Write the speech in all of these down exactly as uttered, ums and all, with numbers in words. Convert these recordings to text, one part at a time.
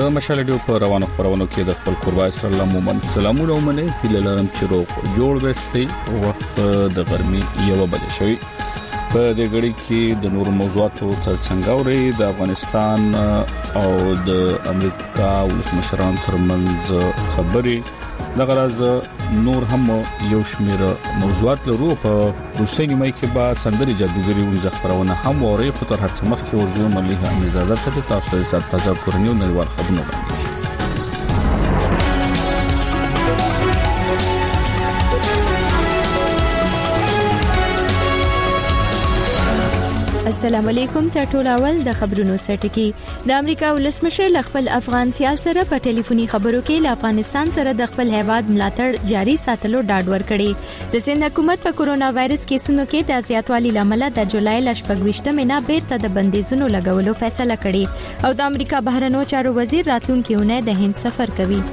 د مشال ډیو په روانو خبرونو کې د خپل قربای سره الله مومن سلامونه ومنه هیله لرم چې روغ جوړ وستي وخت د ګرمي یو بل شوی په دې غړي کې د نور موضوعاتو ترڅنګ اوري د افغانستان او د امریکا ولسمشران ترمنځ خبري د غرض نور هم یو شمیر موضوعات لرو په روسي نیمه کې با سندري جادوګری ونځ خبرونه هم اوري خو تر هڅه مخ کې ورزو ملي هم اجازه ته تاسو سره تازه کورنیو نړیوال خبرونه وړاندې السلام علیکم ته ټول اول د خبرونو سرټکی د امریکا ولسمشر خپل افغان سیاست سره په ټلیفوني خبرو کې له افغانستان سره د خپل هیواد ملاتړ جاري ساتلو ډاډ ورکړي د سند حکومت په کورونا وایرس کیسونو کې د زیاتوالي لامل د جولای لشپږويشتمه مینا بیرته د بندیزونو لګولو فیصله کړې او د امریکا بهرنیو چارو وزیر راتلونکي اونۍ د هند سفر کوي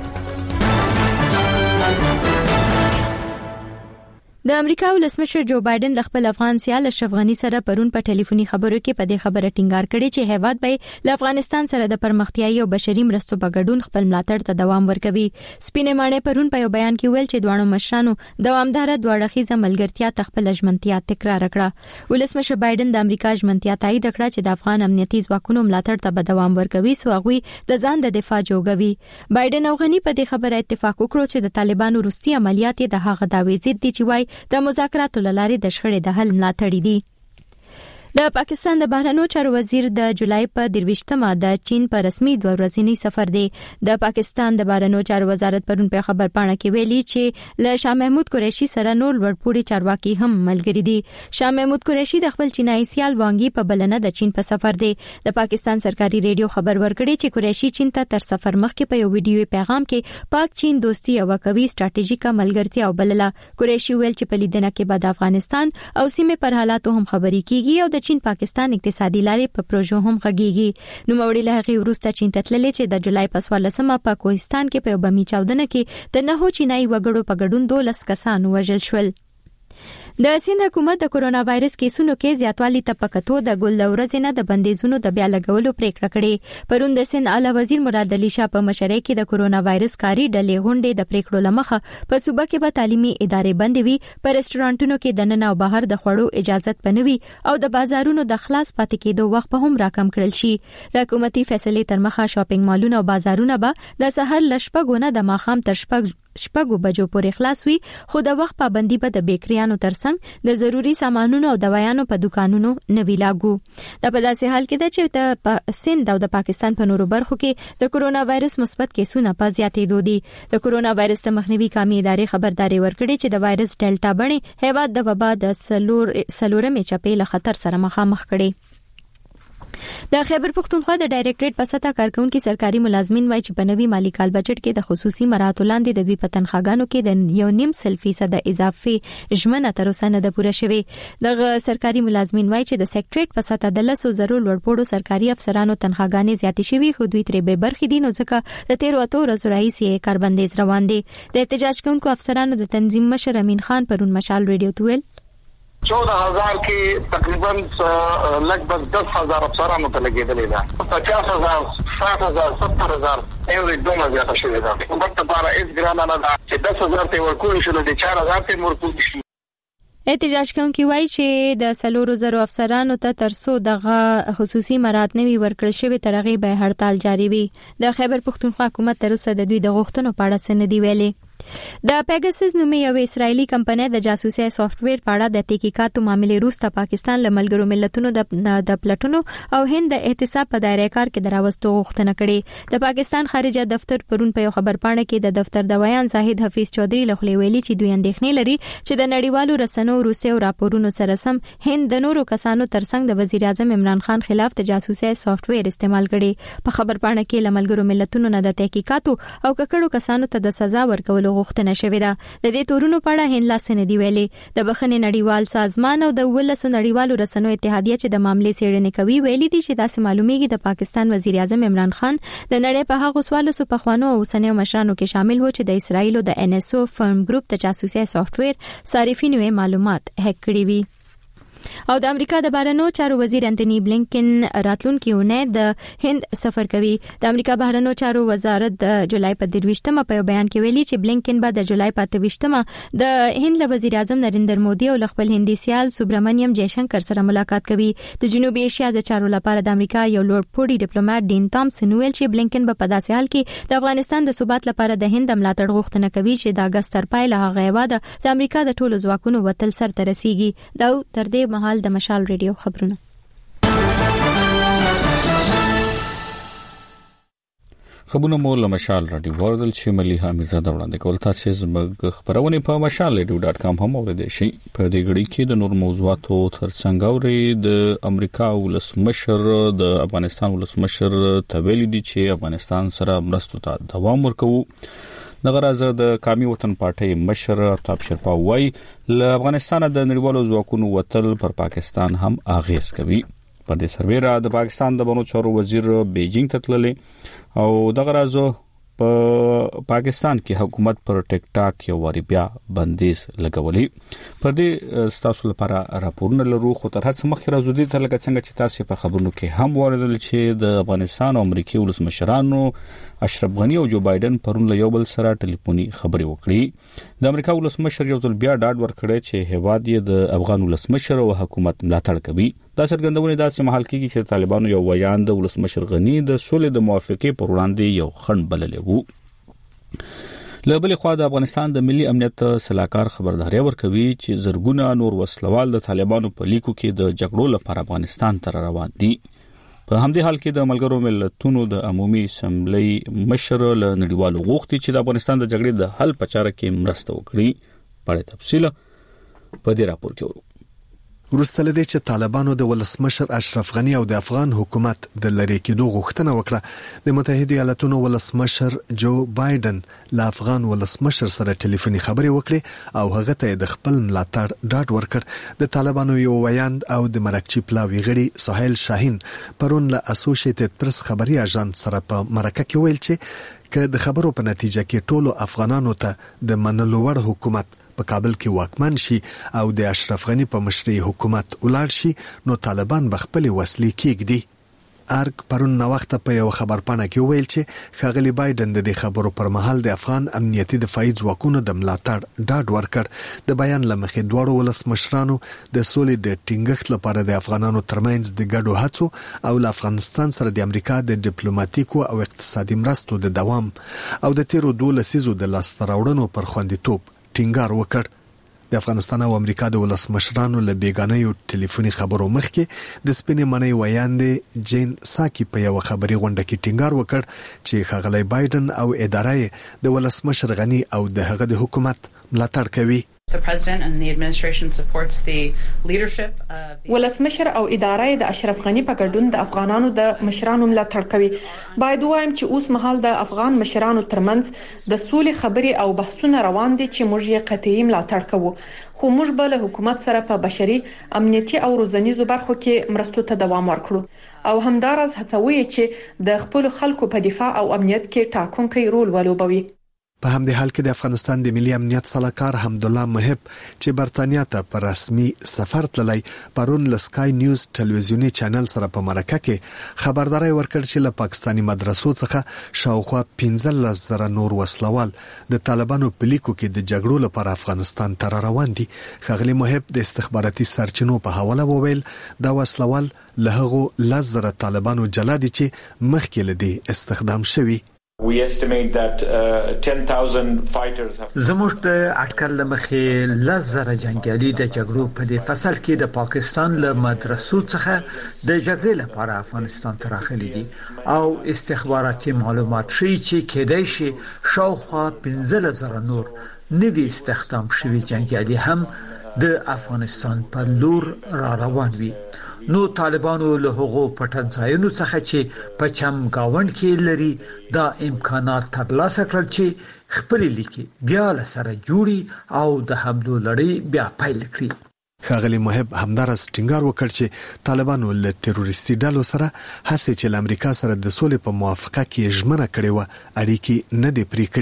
د امریکا ولسمشر جو بایدن خپل افغان سیال اشرف غنی سره پرون په ټلیفوني خبرو کې په دې خبره ټینګار کړی چې هیواد به له افغانستان سره د پرمختیايي او بشري مرستو په ګډون خپل ملاتړ ته دوام ورکوي سپینې مانې پرون په یو بیان کې ویل چې دوه مشرانو دوامدار دوړخیزه ملګرتیا تخپل ژمنتیا تکرار کړه ولسمشر بایدن د امریکا ژمنتیا تایید کړه چې د افغان امنیتي ځواکونو ملاتړ ته به دوام ورکوي سو هغه د ځان د دفاع جوړوي بایدن او غنی په دې خبره اتفاق وکړ چې د طالبانو روسي عملیات د هغه داوی ضد دي چې وای د مذاکراتو لارې د شخړې د حل ملاتړ دي د پاکستان د بهرنیو چارو وزیر د جولای په درویشتمه د چین په رسمي دوه ورځنی سفر دی د پاکستان د بهرنیو چارو وزارت پرون په خبر پاڼه کې ویلي چې له شاه محمود قریشي سره نور ورپوړي چارواکي هم ملګری دي شاه محمود قریشي د خپل چینایي سیال وانګي په بلنه د چین په سفر دی د پاکستان سرکاري ریډیو خبر ورکړي چې قریشي چین ته تر سفر مخکې په یو ویډیو پیغام کې پاک چین دوستي او قوي ستراتیژیکه ملګرتیا وبلله قریشي ویل چې په لیدنه کې بعد افغانستان او سیمه پر حالاتو هم خبري کیږي او د چین پاکستان اقتصادي لارې په پروژو هم غږیږي نو موري له هغه وروسته چین ته تللې چې د جولای په څوارلسمه په کوهستان کې په بمي چاودنه کې د نهو چینایي وګړو په ګډون دولس کسان وژل شول د سند حکومت د کورونا وایرس کیسونو کې زیاتوالی ته پکتو د ګل ورځې نه د بندیزونو د بیا لګولو پریکړه کړې پرون د سند اعلی وزیر مراد علي شاه په مشرۍ کې د کورونا وایرس کاری ډلې غونډې د پریکړو لمخه په صوبه کې به تعلیمي ادارې بندې وي په رستورانټونو کې د نن او بهر د خوړو اجازه پنوي او د بازارونو د خلاص پاتې کېدو وخت به هم راکم کړل شي د حکومتي فیصلې تر مخه شاپینګ مالونه او بازارونه به د سحر لشپګونه د ماخام تر شپږ شپږو بجو پورې خلاص وي خو د وخت پابندي به د بیکریانو ترڅنګ د ضروري سامانونو او دوايانو په دکانونو نوي لاګو د په داسې حال کې ده چې د سند او د پاکستان په نورو برخو کې د کورونا وایرس مثبت کیسونه په زیاتېدو دي د کورونا وایرس ته مخنیوي کامي ادارې خبرداري ورکړي چې د وایرس ډیلټا بڼې هیواد د وبا د سلور سلورمې چپې له خطر سره مخامخ کړي د خیبر پختونخوا د ډایریکټریټ په سطح کارکونکو سرکاري ملازمین وایي چې په نوي مالی کال بجټ کې د خصوصي مراحتو لاندې د دوی په تنخواګانو کې د یو نیم سل فیصد اضافي ژمنه تر اوسه نه ده پوره شوې د سرکاري ملازمین وایي چې د سیکټریټ په سطح د لسو زرو لوړپوړو سرکاري افسرانو تنخواګانې زیاتې شوې خو دوی ترې به برخې دي نو ځکه د تیرو اتو ورځو راهیسې کاربندیز روان دي د احتجاج کوونکو افسرانو د تنظیم مشر امین خان پرون مشال ریډیو ته ویل چودہ ہزار کی تقریباً لگ بھگ دس ہزار افسرانوں ته لګېدلې ده پچاس هزار ساٹھ هزار ستر هزار ایوریج دومره زیاته شوې ده حکومت لپاره هیڅ ګرانه نه ده چې دس هزار ته ورکول شي نو د چار هزار ته ورکول شي احتجاج کوونکي وایي چې د سلورو زرو افسرانو ته ترڅو دغه خصوصي مراد نوي ورکړل شوی ترغه به هړتال جاری وي د خیبر پختونخوا حکومت تر اوسه د دوی د غوښتنو په اړه څه نه دی ویلي د پیګاسس نومي یو اسرایلی کمپنۍ د جاسوسي سافټ ویر په اړه د تحقیقاتو معاملې وروسته پاکستان له ملګرو ملتونو د د پلټونو او هند د احتساب په دایره کار کې دراوستو غوښتنه کړې د پاکستان خارجه دفتر پرون په یو خبر پاڼه کې د دفتر د ویان زاهد حفیظ چودري له خلې ویلي چې دوی اندېښنې لري چې د نړیوالو رسنیو روسي او راپورونو سره سم هند د نورو کسانو ترڅنګ د وزیر اعظم عمران خان خلاف د جاسوسي سافټ ویر استعمال کړي په خبر پاڼه کې له ملګرو ملتونو نه د تحقیقاتو او ککړو کسانو ته د سزا ورکولو غوښتنه شوې ده د دې تورونو په اړه هند لاس نه دی ویلي د بخښنې نړیوال سازمان او د ولسو نړیوالو رسنیو اتحادیه چې د معاملې څېړنې کوي ویلي دي چې داسې معلومیږي د پاکستان وزیر اعظم عمران خان د نړۍ په هغو سوالو په خوانو او سنیو مشرانو کې شامل و چې د اسرایل د ان اس او فرم ګروپ د جاسوسي سافټ ویر صارفینو معلومات هک کړی وي او د امریکا د بهرنیو چارو وزیر انټونی بلینکن راتلونکي اونۍ د هند سفر کوي. د امریکا بهرنیو چارو وزارت د جولای په درویشتمه په بیان کې ویلي چې بلینکن به د جولای په اتویشتمه د هند له وزیر اعظم نریندر مودي او خپل هندي سیال سوبرامنیم جیشنکر سره ملاقات کوي. د جنوبي ایشیا د چارو لپاره د امریکا یو لوړ پوړی ډیپلوماټ ډین تامسن ویل چې بلینکن به په داسې حال کې د افغانستان د ثبات لپاره د هند ملاتړ غوښتنه کوي چې د اگست تر پای له هغه واده د امریکا د ټولو ځواکونو وتل سر ته رسیږي. دا تر دې مهال د مشال ریډیو خبرونه. خبرونه مو له مشال رادیو وردل چې مليحه میرزاده وړاندې کول. تاسو زموږ خبرونه په مشال رادیو ډاټ کام هم اوریدئ شئ. په دې غړي کې د نور موضوعاتو ترڅنګ اوري د امریکا ولسمشر د افغانستان ولسمشر تویل دي چې افغانستان سره مرستو ته دوام ورکوي. دغه راز د قومي وطن پارټي مشر تاب شرپا وای له افغانستان د نړیوالو ځواکونو وتل پر پاکستان هم اغیز کوي. په دې سرویرا د پاکستان د بنو چارو وزیر بیجینګ ته تللی او دغه راز په پاکستان کې حکومت پر ټیک ټاک یو واری بیا بندیز لګولي. پر دې تاسو لپاره راپورونه لرو، خو تر هڅه مخکې راځو دې ته لکه څنګه چې تاسو په خبرونو کې هم واردل چې د افغانستان او امریکای ولسمشرانو اشرف غنی او جو بایدن پرون له یو بل سره ټلیفوني خبرې وکړي. د امریکا ولسمشر یو ځل بیا ډاډ ورکړی چې هیواد یې د افغان ولسمشر او حکومت ملاتړ کوي. دا څرګندونه داسې مهال کېږي چې طالبانو یو ویان د ولسمشر غنی د سولې د موافقې پر وړاندې یو خنډ بللی وو. له بلې خوا د افغانستان د ملي امنیت سلاکار خبرداري ورکوي چې زرګونه نور وسلوال د طالبانو په لیکو کې د جګړو لپاره افغانستان ته روان دي. په همدې حال کې د ملګرو ملتونو د عمومي اسمبلی مشر له نړیوالو غوښتي چې د افغانستان د جګړې د حل په چاره کې مرسته وکړي. په تفصیل په دې راپور کې ورو وروسته لدې چې طالبانو د ولسمشر اشرف غنی او د افغان حکومت د لری کېدو غوښتنه وکړه، د متحده ایالاتونو ولسمشر جو بایدن له افغان ولسمشر سره ټلیفوني خبرې وکړې او هغه ته د خپل ملاتړ ډاډ ورکړ. د طالبانو یو ویاند او د مرکچی پلاوی غړي سهیل شاهین پرون له اسوسییټډ پریس خبري اژانس سره په مرکه کې ویل چې که د خبرو په نتیجه کې ټولو افغانانو ته د منلو وړ حکومت په کابل کې واکمن شي او د اشرف غنی په مشرۍ حکومت ولاړ شي، نو طالبان به خپل وسلې کېږدي. ارګ پرون نو وخت په یو خبر پاڼه کې ویل چې ښاغلي بایدن د دې خبرو پر مهال د افغان امنیتي دفاعي ځواکونو د ملاتړ ډاډ ورکړ. د بیان لمخې دواړو ولسمشرانو د سولې د ټینګښت لپاره د افغانانو ترمنځ د ګډو هڅو او له افغانستان سره د امریکا د ډیپلوماټیکو او اقتصادي مرستو د دوام او د تیرو دوه لسیزو د لاسته راوړنو پر خوندیتوب ټینګار وکړ. د افغانستان او امریکا د ولسمشرانو له بیګانیو ټلیفوني خبرو مخکې د سپینې مڼۍ ویاندې جین ساکی په یو خبري غونډه کې ټینګار وکړ چې ښاغلی بایدن او ادارې د ولسمشر غنی او د هغه د حکومت ملاتړ کوي. The president and the administration supports the leadership of the ولسمشر او ادارې د اشرف غنی په ګډون د افغانانو د مشرانو ملاتړ کوي. باید وایم چې اوس مهال د افغان مشرانو ترمنځ د سولې خبري او بحثونه روان دي چې موږ یې قطعي ملاتړ کوو، خو موږ به له حکومت سره په بشري، امنیتي او روزنیزو برخو کې مرستو ته دوام ورکړو او همدارس هڅوي چې د خپل خلکو په دفاع او امنیت کې ټاکونکی رول ولوبوي. په همدې حال کې د افغانستان د ملي امنیت سلاکار حمدالله محب چې برتانیا ته پر رسمي سفر تللی پرون له سکای نیوز ټلویزیونی چینل سره په مرکه کې خبرداري ورکړ چې له پاکستانی مدرسو څخه شاوخوا پنځلس زره نور وسلوال د طالبانو په لیکو کې د جګړو لپاره افغانستان ته روان دي. ښاغلي محب د استخباراتي سرچینو په حواله وویل دا وسلوال له هغو لس زره طالبانو جلا دي چې مخکې لدی استخدام شوي. We estimate that uh, ten thousand fighters have زموږ د اټکل لمخې لس زره جنگیالي د جګړو په دې فصل کې د پاکستان له مدرسو څخه د جګړې لپاره افغانستان ته راغلي دي او استخباراتي معلومات ښیي چې کېدای شي شاوخوا پنځلس زره نور نوي استخدام شوي جنگیالي هم د افغانستان په لور را روان وي. نو طالبانو له هغو پټن ځایونو څخه چې په چمګاوند کې لري دا امکانات ترلاسه کړل چې خپل لیکي بیا له سره جوړي او د حملو لړۍ بیا پیل کړي. ښاغلي محب همدارس ټینګار وکړ چې طالبانو له تروریستي ډلو سره هڅه چې له امریکا سره د سولې په موافقه کې ژمنه کړې و اړیکې نه دي پرې کړې.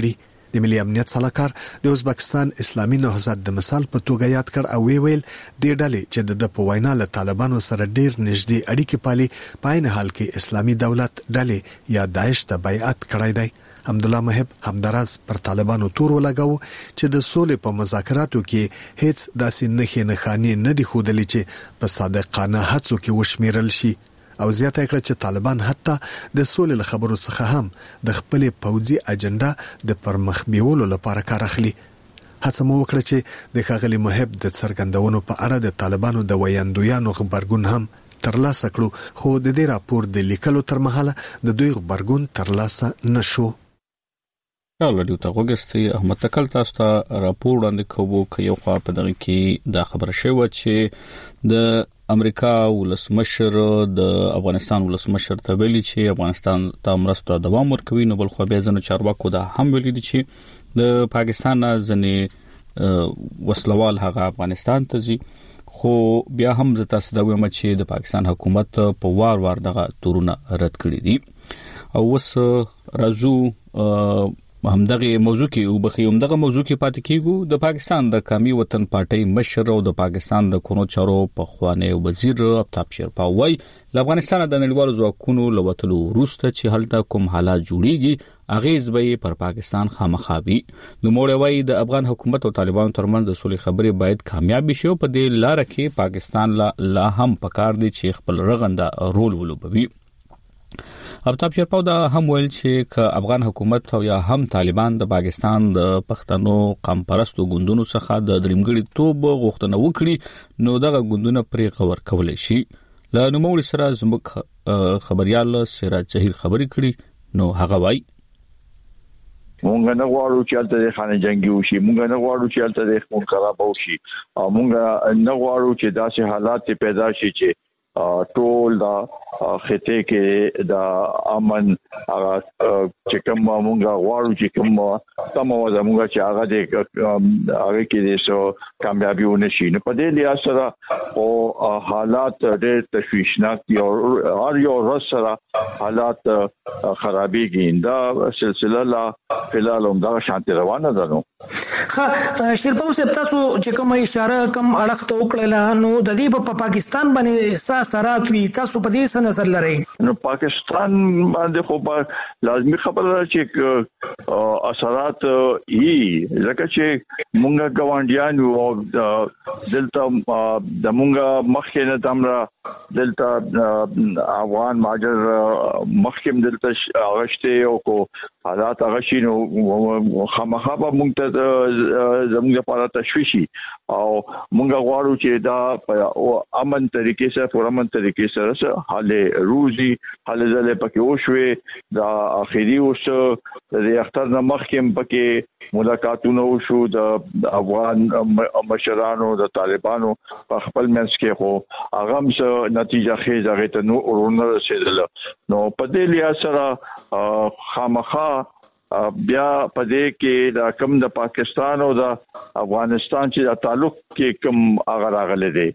د ملي امنیت صلاحکار د ازبکستان اسلامي نهضت د مثال په توګه یاد کړ او وی ویل د ډلې چې د په وینا له طالبانو سره ډیر نږدې اړیکې پالي په عین حال کې اسلامي دولت ډلې یا داعش ته بیعت کړی دی. حمدالله محب همدراز پر طالبانو تور ولګاو چې د سولې په مذاکراتو کې هیڅ داسې نښې نښانې نه دي ښودلې چې په صادقانه هڅو کې وشمیرل شي او زیاته کړه چې طالبان حتی د سولې له خبرو څخه هم د خپل پوځي اجنډا د پرمخ بیولو لپاره کار اخلي. هڅه مو وکړه چې د ښاغلي محب د څرګندونو په اړه د طالبانو د ویاندویانو خبرګون هم ترلاسه کړو، خو د دې راپور د لیکلو تر مهاله د دوی خبرګون ترلاسه نشو. راډیو ته وګورئ احمد تکل تاسو ته راپور وړاندې کوو چې یو خوا په دغه کې دا خبره شوه چې د امریکا ولسمشر د افغانستان ولسمشر ته ویلي چې افغانستان ته مرسته دوام ورکوي، نو بل خو بیا ځنه چارواکو دا هم ویلي دي چې د پاکستان ځنې وسلوال هغه افغانستان ته ځي، خو بیا هم زه تاسو دا وایم چې د پاکستان حکومت په وار وار دغه تورونه رد کړی دي. او وس راځو همدغه موضوع کې او بخي همدغه موضوع کې پاتې کیږو. د پاکستان د قومي وطن پارټي مشر او د پاکستان د کونو چارو په خوانه وزیر افتاب شیرپا وای له افغانستان د نړیوالو ځواکونو لوتلو وروسته چې هلته کوم حالات جوړیږي اغیز به پر پاکستان خامخابي. نو موږ وایي د افغان حکومت او طالبانو ترمنځ د صلح خبرې باید کامیاب شي او په دې لار کې پاکستان لا, لا هم پکار دي چې خپل رغنده رول ولوبوي. افتاب شیرپا دا هم ویل چې ک افغان حکومت او یا هم طالبان د پاکستان د پښتنو قوم پرستو ګوندونو څخه د درېمګړي توب غوښتنه وکړي نو دغه ګوندونه پرې خبر کولای شي. له نوموړي سره زموږ خبريال سراج جهیر خبري کړي نو هغه وای مونږ نه غواړو چې الته خانه جنگي وشي، مونږ نه غواړو چې الته د خون خراب وشي، او مونږ نه غواړو چې داسې حالات پیدا شي چې ټول دا خطه کې دا امن هغه چې کوم مونږه غواړو چې کوم تم او زموږ چې هغه د هغه کې د سو کامیابی ونشي. نو په دې لحاظ سره او حالات ډېر تشویشناک دي او هر یو ورځ سره حالات خرابېږي. دا سلسله لا فلال هم دا شانتي روانه ده. نو ښه شیرپا صاحب تاسو چې کوم اشاره کوم اړخ ته وکړل نو د دې په پاکستان باندې سرات وی تاسو په دې څه نظر لرئ؟ نو پاکستان باندې خو به لازمي خبره ده چې اثرات یې ځکه چې مونږه ګوانډیان او دلته د مونږه مخکې نه تمره دلته افغان ماجر مخکې دلته اغشته او کو حالات اغشینو خامخا به مونږ ته زموږ لپاره تشویشي او مونږ غواړو چې دا په امن طریقې سره پرامن طریقې سره حاله روزي حاله زله پکې وشوي دا اخیری اوس د اختر نه مخکې پکې ملاقاتونه وشو د افغان مشرانو د طالبانو په خپل منځ کې خو هغه څه نتیجه خیز هغه ته نو ورونه رسیدل. نو په دې لحاظ سره خامخا بیا په دې کې د کم د پاکستان او د افغانستان چې د تعلق کې کم هغه راغلي دي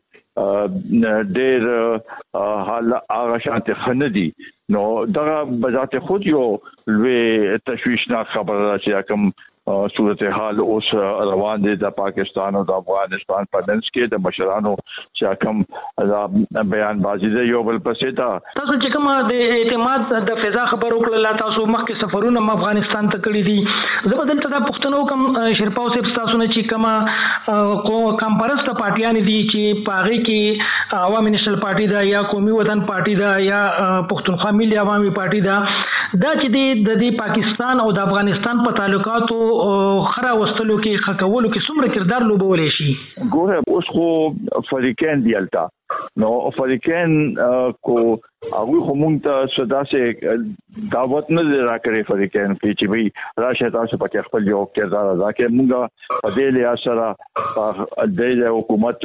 ډېر حال هغه شانته خندي. نو دا بذات خود یو لوی تشویشناک خبره ده چې کوم صورت حال اوس روان دي د پاکستان او د افغانستان په منځ کې د مشرانو چې کوم بیان بازی ده یو بل پسې تا تاسو چې کوم د اعتماد د فضا خبر وکړل تاسو مخکې سفرونه افغانستان ته کړی دي زه بدل ته پښتنو کوم شیرپا صاحب تاسو نه چې کوم کمپرست پارټیان دي چې پاغي کې عوامي نېشنل پارټي دا یا قومي وطن پارټي دا یا پښتونخوا ملي عوامي پارټي دا دا چې د دې پاکستان او د افغانستان په تعلقاتو خره وستلو کې خکولو کې څومره کردار لوبولای شي؟ ګوره اوس خو فریقین دی التا نو فریقین کو هغه خو مونږ ته صدا سه دعوت نه راکړي فریقین کې چې وی راشه تاسو پکې خپل یو کردار ادا کړئ. مونږه په دې لحاظ سره د حکومت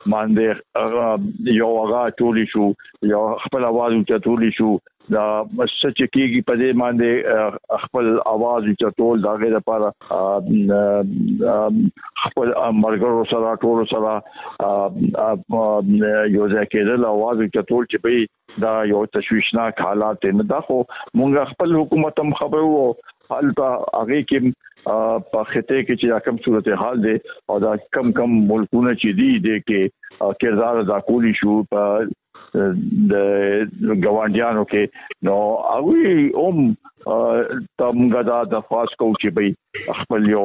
باندې یو هغه ټولې شو یو خپل आवाज ټولې شو دا سچ کېږي په دې باندې خپل आवाज ټول داګه لپاره خپل مرګرو سره ټول سره یو ځکه د आवाज ټول چې په دا یو تشویشناک حالات نه دا خو مونږ خپل حکومت هم خبرو حالت هغه کې په خطه کې چې کوم صورتحال دي او دا کم کم ملکونه چې دي د کې کردار ادا کولی شو په د ګوانډیانو کې نو هغه هم تمګه دا د خاص کو چې به خپل یو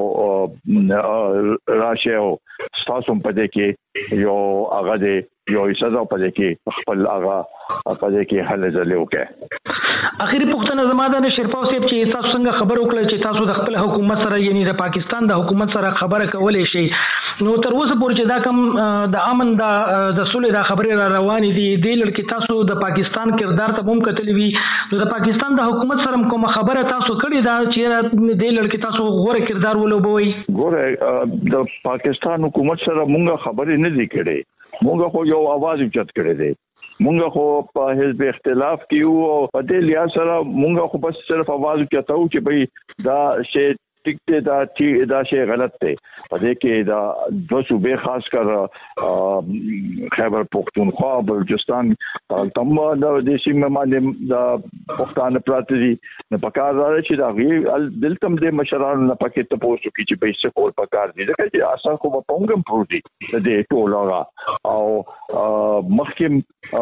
راشه او تاسو په دې کې یو هغه دې یو سزا په دې کې خپل هغه په دې کې حل ځلې وکړي. اخیری پوښتنه زماده نه شرپاو صاحب چې تاسو څنګه خبر وکړه چې تاسو د خپل حکومت سره یعنی د پاکستان د حکومت سره خبره کولای شي نو تر اوسه پورې چې دا کوم د امن د د سولې د خبرې را روانې دي د لړ کې تاسو د پاکستان کردار ته هم کتلې وي نو د پاکستان د حکومت سره کوم خبره تاسو کړې ده چې د لړ کې تاسو غوړه کردار ولوبوي؟ ګوره د پاکستان حکومت سره مونږه خبرې نه دي کړې مونږه خو یو आवाज اوچت کړی دی مونږه خو په حزب اختلاف کې او په دې لیا سره مونږه خو بس صرف आवाज اوچتاو چې بھئی دا شی ټیک ته دا چې دا شی غلط دی په دې کې دا د صوبې خاص کر خیبر پختونخوا بلوچستان تم د دې سیمه باندې د پښتانه پراته دي نه پکار راځي چې دا غي دلتم د مشرانو نه پکې ته پوسو کې چې به څه کول پکار دي ځکه چې اساس خو په پونګم پروتي د دې ټولغه او مخکم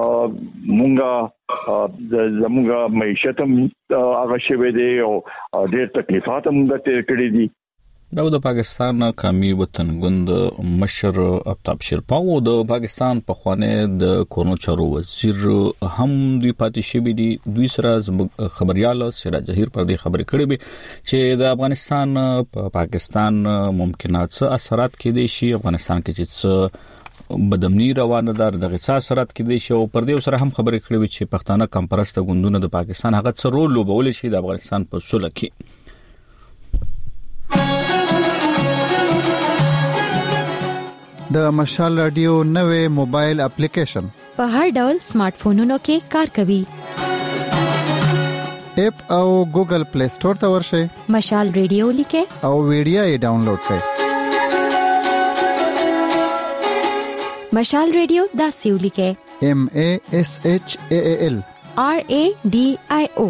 مونږه د زموږه معیشت هم هغه شوه دی او ډېر تکلیفات هم د کړی دي. دا د پاکستان قومي وطن ګوند مشر افتاب شیرپاو د پاکستان په خوانه د کورونو چارو وزیر هم دوی پاتې شوی دي دوی سره خبريال سراج ظهیر پر دې خبرې کړې به چې د افغانستان په پاکستان ممکنات څه اثرات کېدي شي افغانستان کې چې بدمنی روانه ده د غصه اثرات کېدي شي او پر دې سره هم خبرې کړې چې پښتانه کمپرسته ګوندونه د پاکستان هغه څه رول لوبول شي د افغانستان په سوله کې. د مشال رادیو نوې موبایل اپلیکیشن په هر ډول سمارټ فونونو کې کار کوي. اپ او ګوګل پلی سٹور ته ورشئ مشال رادیو لیکه او ویډیو یې ډاونلوډ کړئ. مشال رادیو دا سیو لیکه M A S H A A L R A D I O.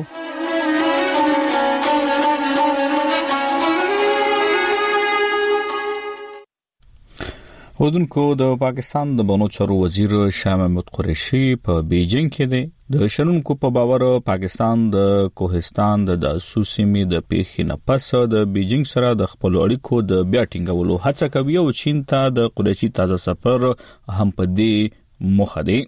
ودونکو د پاکستان د بانو چارو وزیر شاه محمود قریشي په بیجینګ کې دی د شنونکو په باور پاکستان د کوهستان د داسو سیمې د پیښې نه پس د بیجینګ سره د خپل اړیکو د بیا ټینګولو هڅه کوي او چین ته د قریشي تازه سفر هم په دې مخه دی.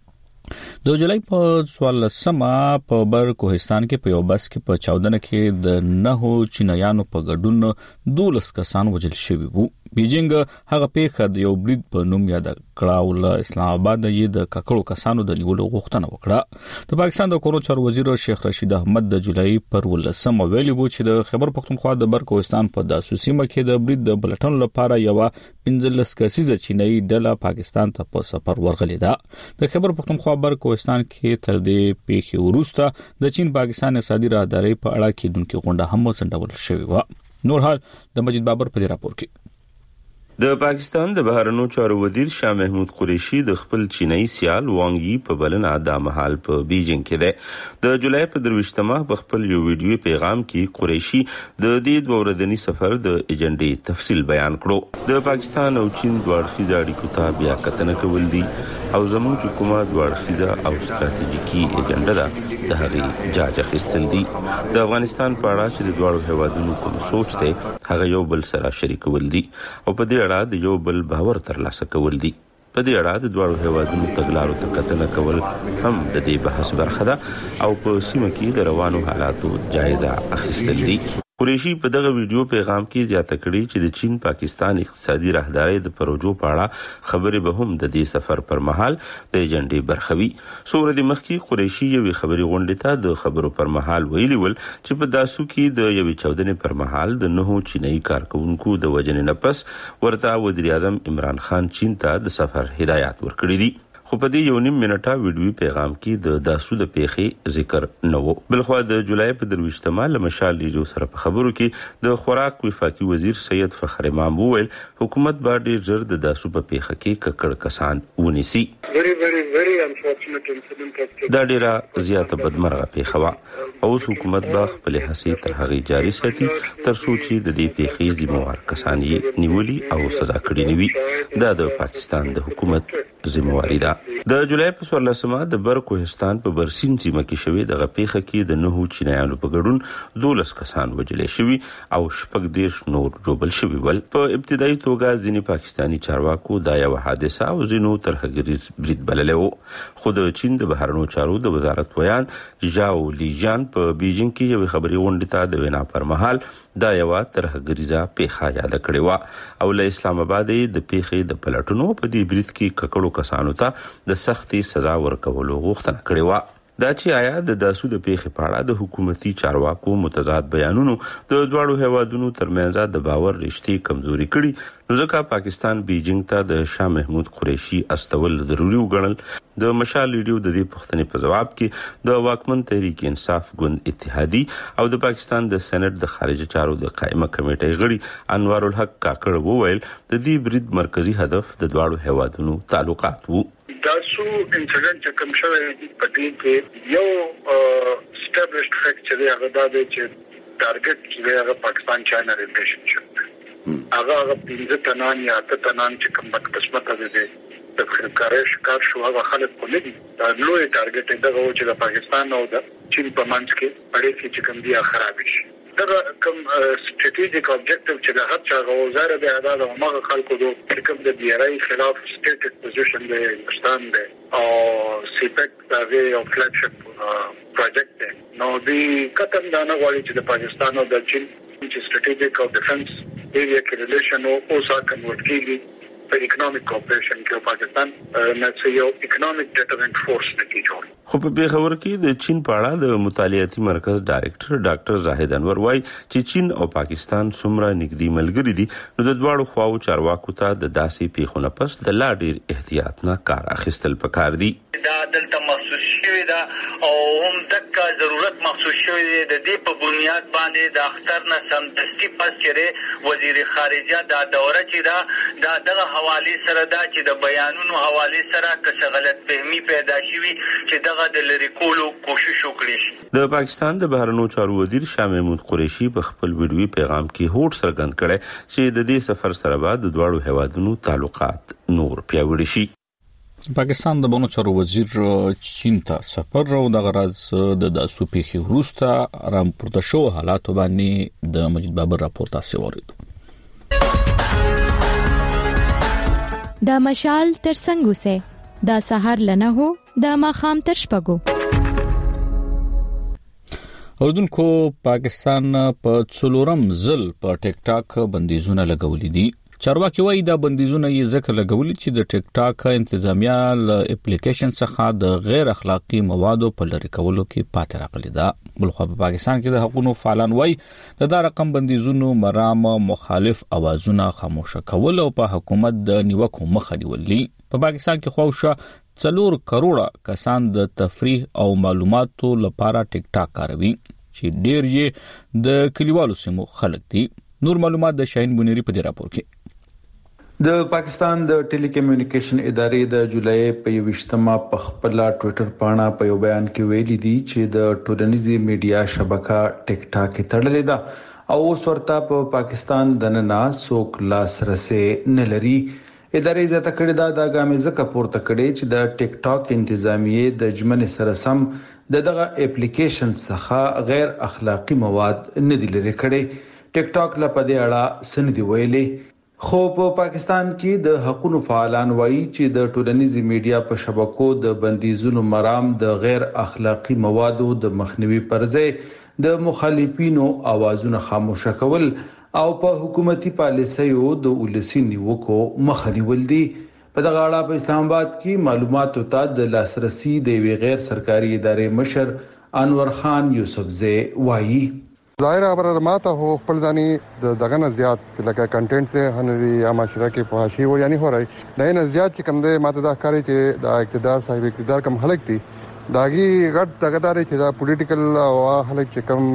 د جولای په سوال سما په بر کوهستان کې په یو بس کې په چاودنه کې د نهو چینایانو په ګډون دولس کسان وژل شوي وو. بیجینګ هغه پیښه د یو برید په نوم یاد کړه او اسلام آباد یې د ککړو کسانو د نیولو غوښتنه وکړه. د پاکستان د کورونو چارو وزیر شیخ رشید احمد د جولای پر ولسم ویلي وو چې د خیبر پختونخوا د بر کوهستان په داسو سیمه کې د برید د بلټن لپاره یو پنځلس کسیزه چینایي ډله پاکستان ته په سفر ورغلې ده. د خیبر پختونخوا بر کوهستان کې تر دې پیښې وروسته د چین پاکستان اقتصادي راهداري په اړه کې دونکو غونډه هم وڅنډول شوې و. نور حال د مجید بابر په راپور کې د پاکستان د بهرنیو چارو وزیر شاه محمود قریشي د خپل چینایي سیال وانګ یي په بلنه د مهال په بیجینګ کې ده. د جولای په درويشتمه په خپل یو ویډیو پیغام کې قریشي د دې دوه ورځنی سفر د ایجنډې تفصیل بیان کړو. د پاکستان او چین دوه اړخیزه اړیکو ته بیا کتنه کول دي او زموږ حکومت دوه اړخیزه او ستراتیژیکي ایجنډا ده د هغې جاج اخیستل دي. د افغانستان په اړه چې د دوه هیوادونو کوم سوچ ته هغه یو بل سره شریکول دي او په دې اړه د یو بل باور ترلاسه کول دي. په دې اړه د دوه هیوادونو تګلارو ته کتنه کول هم د دې بحث برخه ده او په سیمه کې د روانو حالاتو جایزه اخیستل دي. قریشي په دغه ویډیو پیغام کې زیاته کړې چې د چین پاکستان اقتصادي راهداري د پروژو په اړه خبرې به هم د دې سفر پر مهال د ایجنډې برخوي. سوره د مخکې قریشي یوې خبري غونډې ته د خبرو پر مهال ویلي ول چې په داسو کې د یوې چاودنې پر مهال د نهو چینایي کارکونکو د وژنې نه پس ورته وزیر اعظم عمران خان چین ته د سفر هدایت ورکړي دي. خو په دې یو نیم منټه ویډیو پیغام کې د داسو د پیښې ذکر نه و. بلخو د جولای په درويشتمه له مشال لیډو سره په خبرو کې د خوراک وفاقي وزیر سید فخر امام وویل حکومت باندې ډېر د داسو په پیښه کې ککړ کسان ونیسي. دا ډیره زیاته بدمرغه پیښه وه او اوس حکومت به خپل هڅې تر هغې جاري ساتي تر څو چې د دې پیښې ذمہوار کسان یې نیولي او سزا کړي نه وي. دا د پاکستان د حکومت ذمہواری ده. د جولای په څوارلسمه د برکوهستان په برسین سیمه کې شوې د پیښه کې د نهو چینایانو په ګډون دولس کسان وژل شوي او شپږ دیرش نور جوبل شوي ول. په ابتدایي توګه ځینې پاکستانی چارواکو دا یو حادثه او ځینو ترهګریز برید بللی و. خو د چین د بهرنیو چارو د وزارت ویان ژاو لیجان په بیجینګ کې یو خبري غونډه ته د وینا پر مهال دا یو ترهګریزه پیښه یاد کړې و او له اسلام آباد د پیښې د پلټونو په دې برید کې ککړو کسانو ته د سختي سزا ورکولو غوښتنه کړې و. دا چې آیا د داسو د پیښې په اړه د حکومتي چارواکو متضاد بیانونو د دوړو هوادونو ترمنځ د باور رښتې کمزوري کړي نو ځکه پاکستان بیجینګ ته د شاه محمود قریشي استول ضروري وګڼل. د مشال لیډو د دې پوښتنې په جواب کې د واکمن تحریک انصاف ګوند اتحادی او د پاکستان د سېنات د خارجه چارو د قائمه کمیټې غړي انوار الحق کاکړ وویل د دې برید مرکزی هدف د دوړو هوادونو تعلقات وو. داسو انسیډنټ چې کوم شوی په دې کې یو اسټابلیشډ فیکټ چې هغه دا دی چې ټارګټ چې هغه پاکستان چاینا ریلیشنشپ هغه هغه پنځه تنان یا اته تنان چې کوم قسمت ده د خلکارش کار شو هغه خلک کو نه دي. دا لوی ټارګټ دی دغه چې د پاکستان او د چین په منځ کې اړیکې چې کوم دي خراب شي. دا کوم ستراتیژیک اوبجیکټیو چې د هر چا غوښتنه ده دا د هغه خلکو د کوم د بیرای خلاف سټیټډ پوزیشن دی هندستان دی او سیپک دا یو فلیگشپ پروجیکټ دی. نو دی کتن دا نه غواړي چې د پاکستان او د چین چې ستراتیژیک او ډیفنس ایریا کې ریلیشن او اوسا کنورټ کیږي په اکونومیک کوپریشن کې پاکستان نه یو اکونومیک ډیټرنټ فورس دی جوړ. خو په پیښور کې د چین په اړه د مطالعاتي مرکز ډایریکټر ډاکټر زاهد انور وايي چې چین او پاکستان څومره نږدې ملګري دي نو د دواړو خواو چارواکو ته د داسې پیښو نه پس د لا ډیر احتیاط نه کار اخیستل پکار دي. دا دلته محسوس شوی دا او هم دغه ضرورت محسوس شوی دی د دې په بنیاد باندې د اختر نه سمدستي پس چې وزیر خارجه دا دوره چې دا د دغه حواله سره دا چې د بیانونو حواله سره که غلط فهمي پیدا شي چې دغه د لری کولو کوشش وکړي. د پاکستان د بهرنیو چارو وزیر شاه محمود قریشي په خپل ویډیو پیغام کې هوډ څرګند کړی چې د دې سفر سره بعد د دوړو هوادونو تعلقات نور پیاوړي شي. پاکستان د بهرنیو چارو وزیر چین ته سفر راو د غرض د داسو پیښې وروسته راپورته شو حالات باندې د مجید بابر راپور تاسو ورید. د مشال تر څنګه سه د سحر لنه هو د ماخام تر شپګو. اردوونکو پاکستان په څلورم ځل په ټیک ټاک بندیزونه لګولې دي. چارواکي وایي دا بندیزونه یې ځکه لګولې چې د ټیک ټاک انتظامیه ل اپلیکیشن څخه د غیر اخلاقی موادو په لری کولو کې پاتې راغلي ده. بلخو په پاکستان کې د حقوقو فعالان وایي د دا رقم بندیزونو مرام مخالف اوازونه خاموش کول او په حکومت د نیوکو مخه نیولې. په پاکستان کې خوښه څلور کروڑه کسان د تفریح او معلوماتو لپاره ټیک ټاک کاروي چې ډیر یې د کلیوالو سیمو خلک دي. نور معلومات د شاهین بنيري په دې راپور کې. د پاکستان د ټیلی کمیونیکیشن ادارې د جولای په یوشتمه په خپل ټوئیټر باندې په یو بیان کې ویلي دي چې د ټولنیزي میډیا شبکه ټیک ټاک تړلې ده او اوس ورته په پاکستان د ننا څوک لاسرسي نه لري. ادارې زیاته کړې ده د ګامې ځکه پورته کړې چې د ټیک ټاک انتظامیه د جمن سره سم دغه اپلیکیشن څخه غیر اخلاقی مواد نه دي لري کړې. ټیک ټاک لپاره اړه سن دی ویلې. خو په پاکستان کې د حقوقو فعالان وایي چې د ټولنیزي میډیا په شبکو د بندیزونو مرام د غیر اخلاقی موادو د مخنیوي پر ځای د مخالفینو اوازونه خاموش کول او په حکومتي پالیسیو د ولسی نیوکو مخه نیول دي. په دغه اړه په اسلام آباد کې معلوماتو ته د لاسرسي د غیر سرکاري ادارې مشر انور خان یوسفزئی وایي ظاهر خبره ماته هو خپل ځاني دغه نه زیات لکه کنټینټ سے هنري یا معاشره کې فحاشي و یعنی هو راي نه نه زیات چې کوم ده ماته دا کاری چې د اقتدار صاحب اقتدار کم خلک دي داغي غټ دغه داري چې دا پولیټیکل او خلک چې کم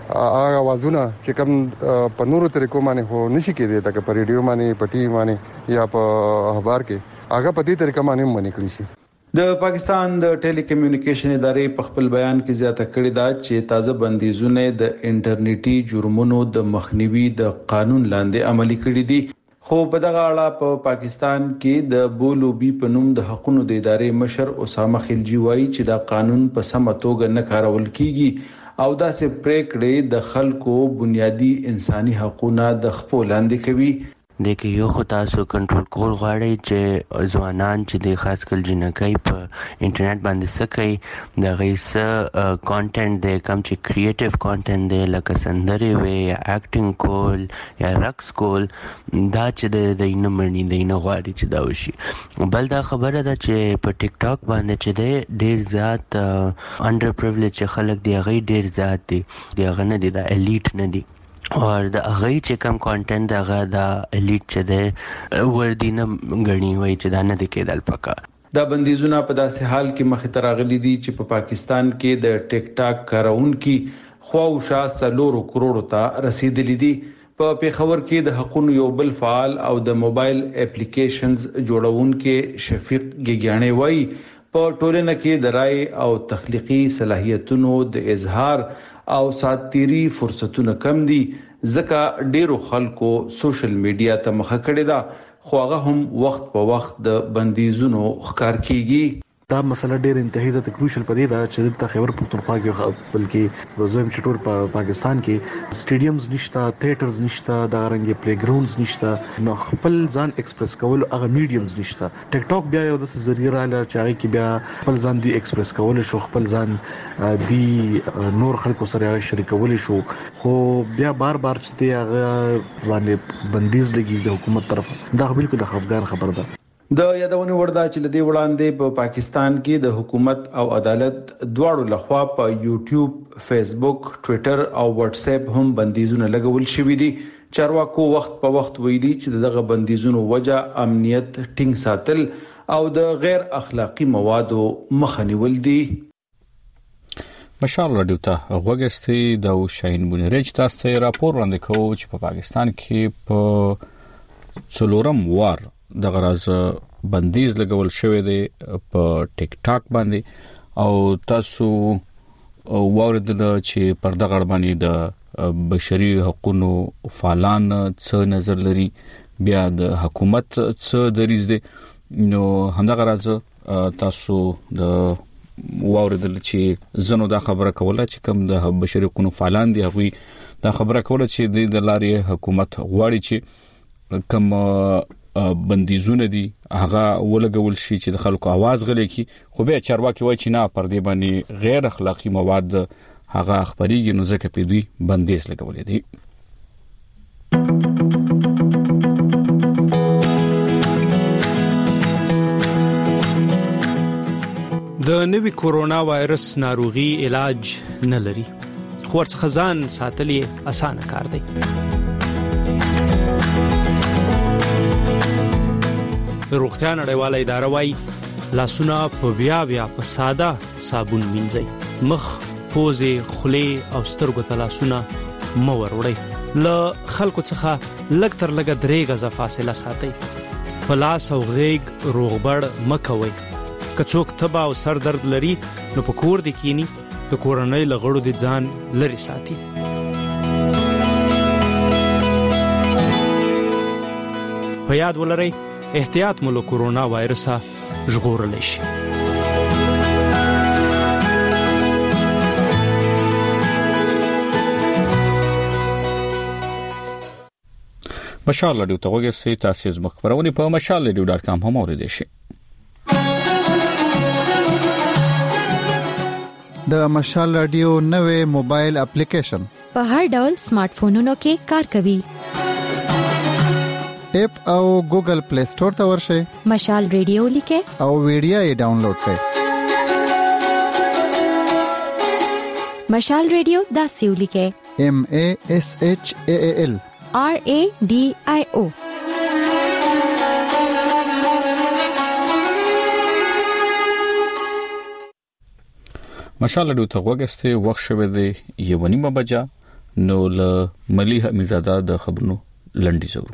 اوازونه چې کم په نورو طریقو باندې هو نشي کېدی لکه په ریډیو باندې په ټي وي باندې یا په اخبار کې هغه په دې طریقه باندې باندې کړی شي. د پاکستان د ټیلی کمیونیکیشن ادارې په خپل بیان کې زیاته کړې ده چې تازه بندیزونه د انټرنیټي جرمونو د مخنیوي د قانون لاندې عملي کړي دي. خو په دغه اړه په پاکستان کې د بولوبي په نوم د حقوقو د ادارې مشر اسامه خلجی وایي چې دا قانون په سمه توګه نه کارول کیږي او دا سه پریکړې د خلکو بنیادی انساني حقوقونه د خپل لاندې کوي. د کې یو خو تاسو کنټرول کول غواړئ چې ځوانان چې د خاص کل جنکۍ په انټرنیټ باندې سکي د غیسه کانټینټ د کم چې کریټیو کانټینټ دی لکه سندرې وي یا اکټینګ کول یا رقص کول دا چې د دینه منی دینه غواړي چې دا وشي. بل دا خبره ده چې په ټیک ټاک باندې چې دی ډیر زیات انډر پریویلیج خلک دی هغه ډیر زیات دي دی هغه نه دي دا الیټ نه دي او د هغه چې کم کانټینټ هغه د الیټ چې دی وردینه غنی وای چې دا نه د کېدل پکار. دا بندیزونه په داسې حال کې مخې ته راغلي دي چې په پاکستان کې د ټیک ټاک کارونکو خواوشا سلور کروڑ ته رسیدلي دي. په پیښور کې د حقوقو یو بل فعال او د موبایل اپلیکیشنز جوړونکو شفیق ګیګیانه وای په ټولنه کې د رائے او تخلیقي صلاحیتونو د اظهار او ساتيري فرصتونه کم دي ځکه ډیرو خلکو سوشل میډیا ته مخه کړې ده خو هغه هم وخت په وخت د بندیزونو ښکار کیږي. دا مسله ډېر انتهایی د کروشل پدې دا چې د خیبر پختونخوا کې بلکې وزویم چې ټول په پاکستان کې سټیډیمز نشته تھیټرز نشته د غرنګي پلی ګراوندز نشته نو خپل ځان ایکسپریس کول هغه میډیمز نشته. ټیک ټاک بیا یو د ذریعہ رااله چې هغه کې بیا خپل ځان دی ایکسپریس کول شو خپل ځان دی نور خلکو سره شریکول شو خو بیا بار بار چې دی هغه باندې بندیز لګي د حکومت طرف دا بالکل د افغان خبر ده. د یادونې وردا چې لدی وړاندې په پاکستان کې د حکومت او عدالت دواړو لخوا په یوټیوب، فیسبوک، ټوئیټر او واتس اپ هم بندیزونه لګول شوې دي. چارواکو وخت په وخت ویلي چې دغه بندیزونو وجه امنیت ټینګ ساتل او د غیر اخلاقی موادو مخه نیول دي. مشال رادیو ته غوګستي د شاهین بونریج تاسو ته راپور وړاندې کوي چې په پاکستان کې په څلورم وار د غراز بندیز لګول شوی دی په ټیک ټاک باندې او تاسو واردل چې پر دغه باندې د بشري حقوقو فعالان څه نظر لري بیا د حکومت څه دریځ دی نو همدغه راز تاسو د واردل چې زنو دا خبره کوله چې کوم د بشري حقوقو فعالان دي هغه دا خبره کوله چې د لارې حکومت غواړي چې کوم بندیزونه دي هغه ولګول شي چې د خلکو आवाज غلې کی خو به چارواکي وای چې نه پر دې باندې غیر اخلاقی مواد هغه خبريږي نو ځکه په دوی بندیز لګولې دي. د نوي کورونا وایرس ناروغي علاج نه لري خو ورڅ خزان ساتلې اسانه کار دی. روغتیا نړیواله اداره وايي لاسونه په بیا بیا په ساده صابون مینځئ. مخ، پوزې، خولې او سترګو ته لاسونه مه وروړئ. له خلکو څخه لږ تر لږه درې غزه فاصله ساتئ. په لاس او غېږ روغبړ مه کوئ. که څوک تبه او سر درد لري نو په کور دې کینی د کورنۍ له غړو دې ځان لرې ساتي. په یاد ولرئ احتیاط مو له کورونا وایرسه ژغورلی شي. مشال رادیو ته وګورئ تاسو زموږ خبرونه په مشال رادیو ډاټ کام هم اوریدئ شئ. د مشال رادیو نوې موبایل اپلیکیشن په هر ډول سمارټ فونونو کې کار کوي. اپ او ګوګل پلی سٹور ته ورشئ. مشال ریډیو لیکه او ویډیو یې ډاونلوډ کړئ. مشال ریډیو دا سیو لیکه M A S H A A L R A D I O. مشال ډو ته وګسته وخت شوه دی یو نیمه بجا نو ل مليحه میزاده د خبرونو لنډی زورو.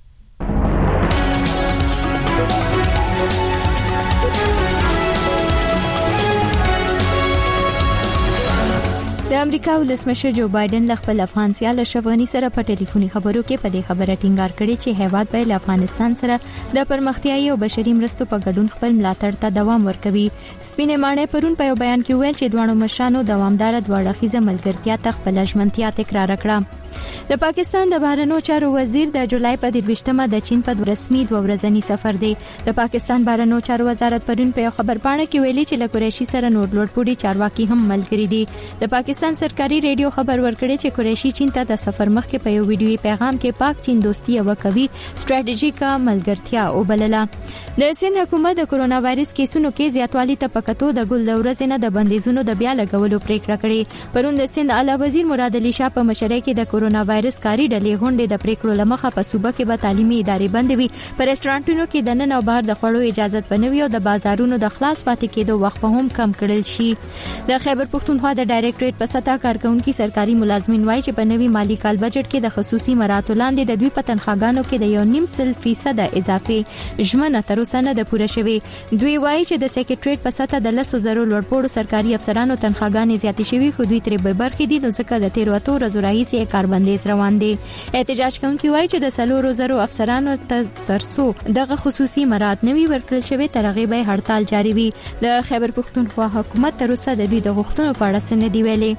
د امریکا ولسمشر جو بایدن له خپل افغان سیال اشرف غنی سره په ټلیفوني خبرو کې په دې خبره ټینګار کړی چې هیواد به افغانستان سره د پرمختیايي او بشري مرستو په ګډون خپل ملاتړ ته دوام ورکوي. سپینې مانې پرون په یو بیان کې ویل چې دوه مشرانو دوامدار دواړه ملګرتیا ته خپل ژمنتیا تکرار کړه. د پاکستان د بهرنیو چارو وزیر د جولای په درویشتمه د چین په رسمي دوه ورځنی سفر دی. د پاکستان بهرنیو چارو وزارت پرون په خبرپاڼه کې ویلي چې له قریشي سره نور لوړپوړي چارواکي هم ملګري دي. د پاکستان سرکاري ریډیو خبر ورکړي چې قریشي چین ته د سفر مخکې په یو ویډیوي پیغام کې پاک چین دوستي او قوي ستراتیژیکه ملګرتیا وبلله. د سند حکومت د کرونا وایرس کیسونو کې زیاتوالی ته پکاتو د ګل د ورځې نه د بندیزونو د بیا لګولو پریکړه کړې. پرون د سند اعلی وزیر مراد علي شاه په مشرۍ کې د کرونا وایرس کاری ډلې غونډې د پریکړو لمخه په صوبه کې به تعلیمي ادارې بندوي، په ریسټورانټونو کې د نن او بهر د خوړو اجازه بنوي او د بازارونو د خلاص پاتې کېدو وخت په هم کم کړل شي. د خیبر پختونخوا د ډایریکټریټ په سطح کارکونکو سرکاري ملازمین وایي چې په نوي مالی کال بجټ کې د خصوصي مراتو لاندې د دوی په تنخواګانو کې د یو نیم سل فیصد اضافه ژمنه تر اوسه نه ده پوره شوې. دوی وایي چې د سیکریټریټ په سطح د لسو زرو لوړپوړو سرکاري افسرانو تنخواګانې زیاتې شوي خو دوی ترې به برخې دي، نو ځکه د تیرو اتو ورځو راهیسې کاربندیز روان دي. احتجاج کوونکي وایي چې د سلورو زرو افسرانو ترڅو دغه خصوصي مراد نوي ورکړل شوی تر هغه به هړتال جاری وي. د خیبر پختونخوا حکومت تر اوسه د دوی د غوښتنو په اړه څه نه دی ویلي.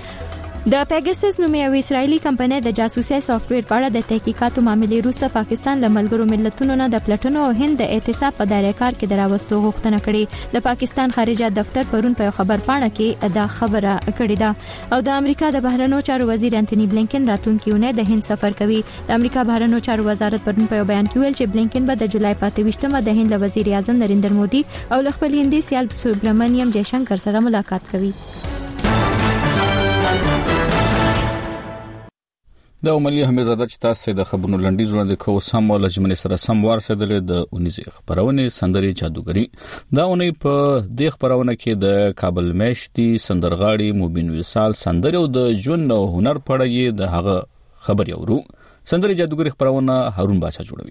د پیګاسس نومي یو اسرایلی کمپنۍ د جاسوسي سافټویر په اړه د تحقیقاتو معاملې وروسته پاکستان له ملګرو ملتونو نه د پلټنو او هند د اعتصاب په دایره کار کې دراوستو غوښتنه کړې. د پاکستان خارجه دفتر پرون په خبر پاڼه کې دا خبره کړې ده او د امریکا د بهرنیو چارو وزیر انټونی بلینکن راتلونکي اونۍ د هند سفر کوي. د امریکا بهرنیو چارو وزارت پرون په بیان کې ویل چې بلینکن به د جولای په اتهمه د هند وزیر اعظم نریندر مودي او خپل هندي سیال سوبرمنیم جیشنکر سره ملاقات کوي. دا عملی همزاده چې تاسو د خبرونو لنډیز وړاندې کوو سم ول جملې سره سم ورسېدل د اونیزه خبرونه سندري جادوګری. دا اونۍ په د خبرونه کې د کابل میشتي سندرغاړي مبین وصال سندري او د ژوند او هنر پړې د هغه خبر یورو. سندري جادوګری خبرونه هارون بادشاہ جوړوي.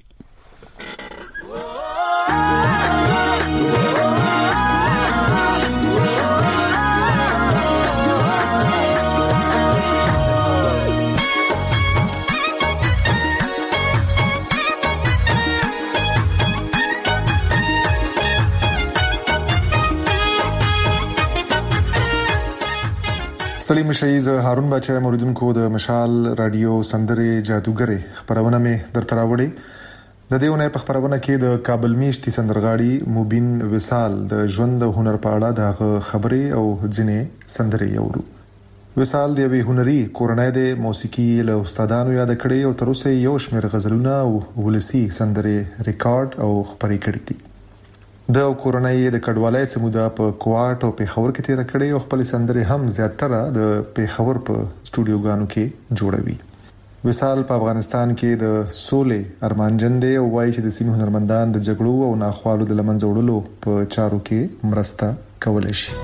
ستړي مشي ز هارون بادشاہ موریدونکو د مشال رادیو سندري جادوګری خبرونه مې درته راوړي. د دېونه په خبرونه کې د کابل میشتي سندرغاړي مبین وصال د ژوند او هنر په اړه د خبرې او ځینې سندري یورو. وصال د وی هنري کورنۍ د موسیقي له استادانو یاد کړي او تر اوسه یو شمېر غزلونه او ولسی سندري ریکارډ او خبرې کړي دي. د کورنۍ د کډوالۍ سمودا په کوارټ او پیښور کې تیر کړي او خپل سندري هم زیاتره د پیښور په سټوډیوګانو کې جوړوي. وصال په افغانستان کې د سولې ارمانجن دی او وایي چې د سیمې هنرمندان د جګړو او ناخوالو د لمنځه وړلو په چارو کې مرسته کولای شي.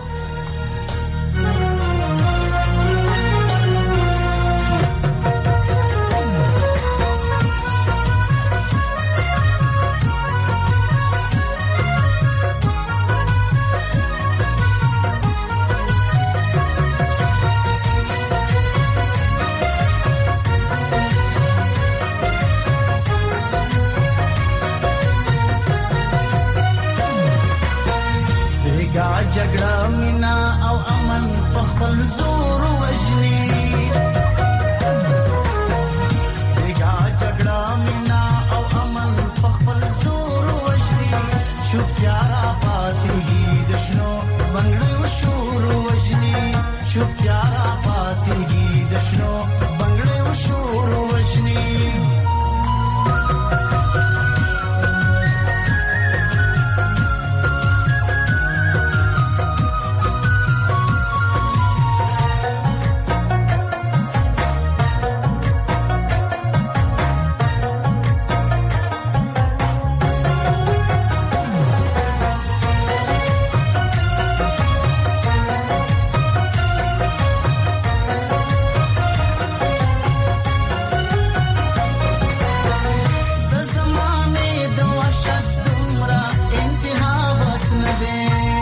وحشت دومره انتها بس نه دی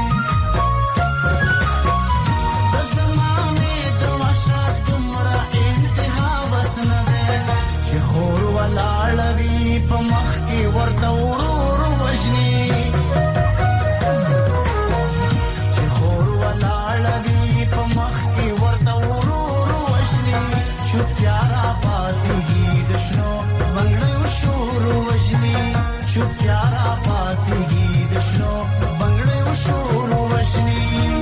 د زمانه د وحشت دومره انتها بس نه دی چې خور ولاړوي په مخ کې ورته ورور وژني چې خور ولاړوي په مخ کې ورته ورور وژني چوپتیا را پاسېږي د شنو بنګړیو شور وژني چوپتیا را پاسېږي د شنو بنګړیو شور وژني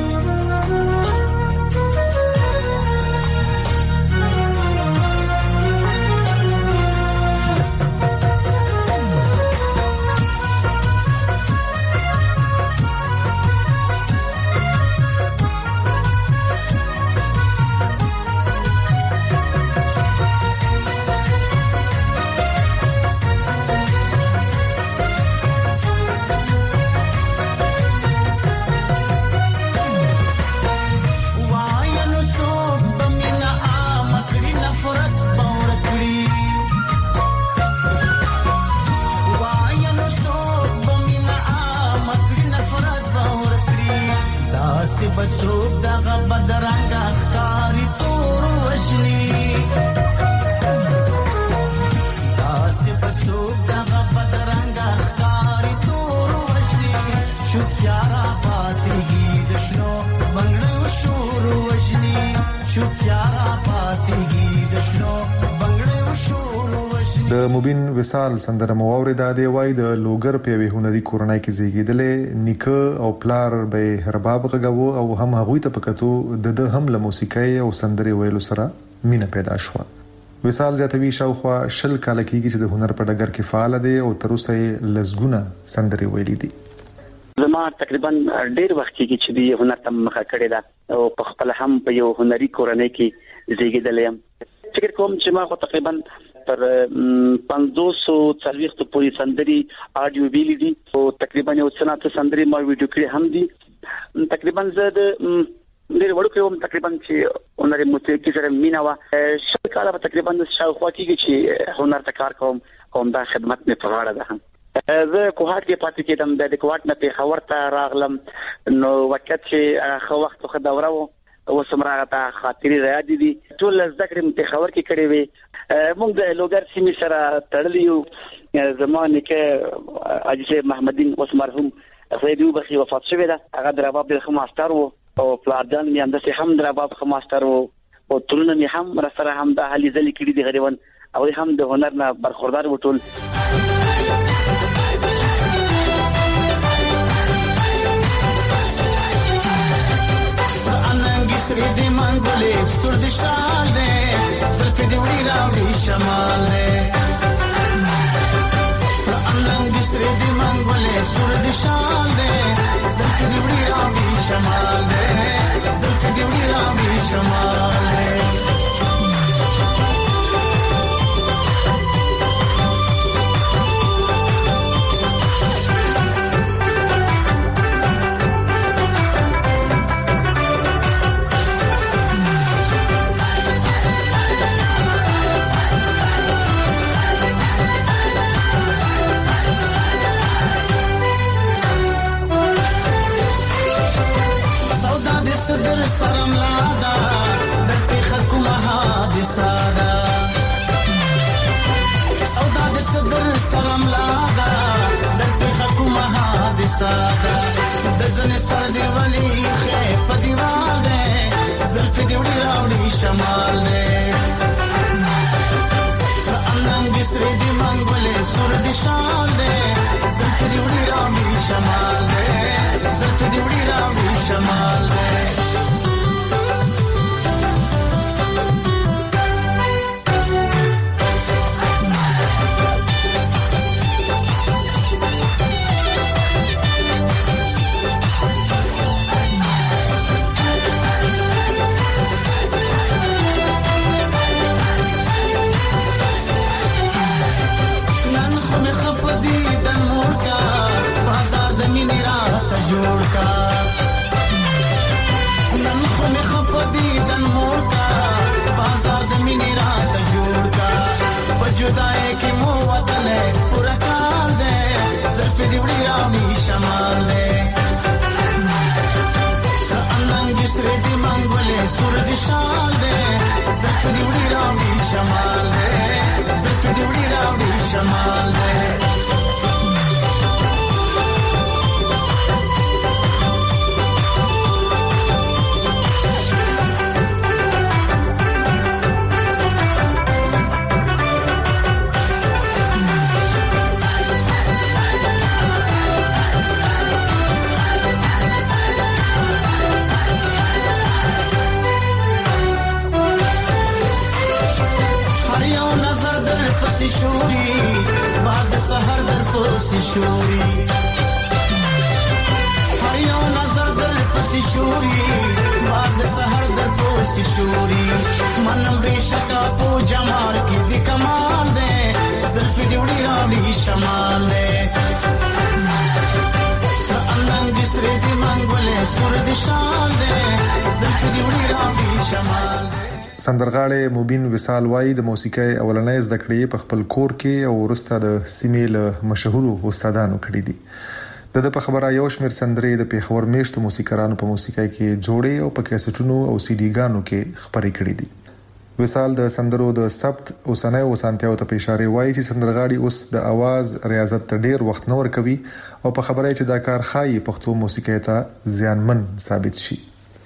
بچوک دغه بدرنګ ښکاری تور وشني داسې بچوک دغه بدرنګ ښکاری تور وشني چوپتیا را پاسېږي د شنو بنګړیو شور وشني چوپتیا را پاسېږي د شنو بنګړیو شور وشني د مبین وصال سندره مواورد د وای د لوګر په وی هنري کورنۍ کې زیږیدلې نیکه او پلار به رباب غغو او هم هغوی ته پکتو د هم له موسیقۍ او سندري ویلو سره مینه پیدا شو. وصال زیاتوي شاوخوا شل کال کېږي چې د هنر په ډګر کې فعال دی او تر اوسه لزګونه سندري ویلي دي. زما تقریبا ډیر وخت کې چې دی هنر ته مخه کړی دا او په خپل هم په یو هنري کورنۍ کې زیږیدلې یم. فکر کوم چې ما خو تقریبا تر پنځوس څلوېښت پورې سندري آډیو ویلي دي او تقریبا یو څه نه سندري ما ویډیو کړی هم دي. تقریبا زه د ډیر وړو کې هم تقریبا چې هنري موسیقي سره مینا وا شل کاله تقریبا شاوخوا کېږي چې هنر ته کار کوم کوم دا خدمت مې په غاړه ده. زه کوهات کې پاتې کېدم د کوهات نه په خبر ته راغلم نو وخت چې خو وخت خو دوره و او سمراغه ته خاطري را دي دي ټول ذکر مت خبر کې کړي وي موږ د لوګر سیمې سره تړلیو زمانه کې اجازه محمدین اوس مرحوم فیدو بخي وفات شوی دا هغه درباب د خماستر وو او پلارجان مې اندسه هم درباب خماستر وو او ترونه مې هم سره هم د حالي ځلې کړي دي غریبان او هم د هنر نه برخوردار وټول. سری دی منګولې سر دي شال دې زلفې دی وړي راوړي شمال دې سرانګ سری دی منګولې سر دي شال دې زلفې دی وړي راوړي شمال دې زلفې دی وړي راوړي شمال دې سرم لادا دلته خلکو حادثه دا سودا د صدر سرم لادا دلته خلکو حادثه دا د ځنې سر دی ولی خې په دیوال دی زلف دی وړي راوړي شمال دی سرانګ سری دی منګولې سر دی شال دی زلف دی وړي راوړي شمال دی زلف دی وړي راوړي شمال دی. زلف دی وړي راوړي شمال دې زلف دی وړي راوړي شمال دې شوري بعد سحر در پوستی شوري هر یو نظر در پوستی شوري بعد سحر در پوستی شوري منم بشکا په جمال کې د کمال دې زلف دی وړي راوړي شمال دې سرانګ دې سره دې منګولې سور دې شال دې زلف دی وړي راوړي شمال دې سندرغاړی مبین وصال وای د موسیقۍ اولنۍ زده کړې په خپل کور کې او وروسته د سیمې له مشهورو استادانو کړې دي. د په خبره یو شمېر سندرې د پیښور میشتو موسیقارانو په موسیقۍ کې جوړې او په کیسټونو او سی ډي ګانو کې خبرې کړې دي. وصال د سندرو د ثبت او سنۍ او سانتیاو ته اشاره وایي چې سندرغاړي اوس د आवाज ریاضت ته ډیر وخت نه ورکوي او په خبره چې دا کار خایي پښتو موسیقۍ ته زیانمن ثابت شي.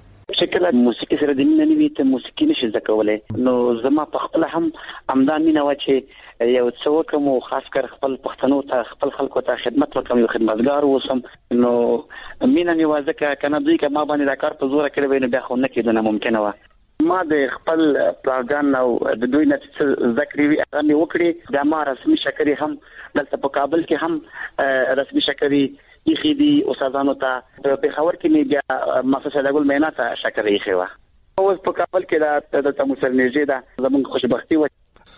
شکل موسیقي سره د مینې نه وي ته موسیقي نشي زده کولای. نو زما په خپل هم امدا مینه و چې یو څو کوم خاص کر خپل پښتنو ته خپل خلکو ته خدمت وکم یو خدمتګار وسم. نو مینه مې وازکه کنه دوی که ما باندې دا کار په زور کړی ویني بیا خو نه کېدنه ممکنه و. ما د خپل پلاګان او د دوی نه ذکر وی هغه مې وکړي د ما رسمي شکرې هم دلته په کابل کې هم رسمي شکرې یخي دي استادانو ته په پیښور کې مې بیا مؤسسه دګل مینا ته شکرې خوا اوس په کابل کې دا د تمثيل نږدې ده زموږ خوشبختي و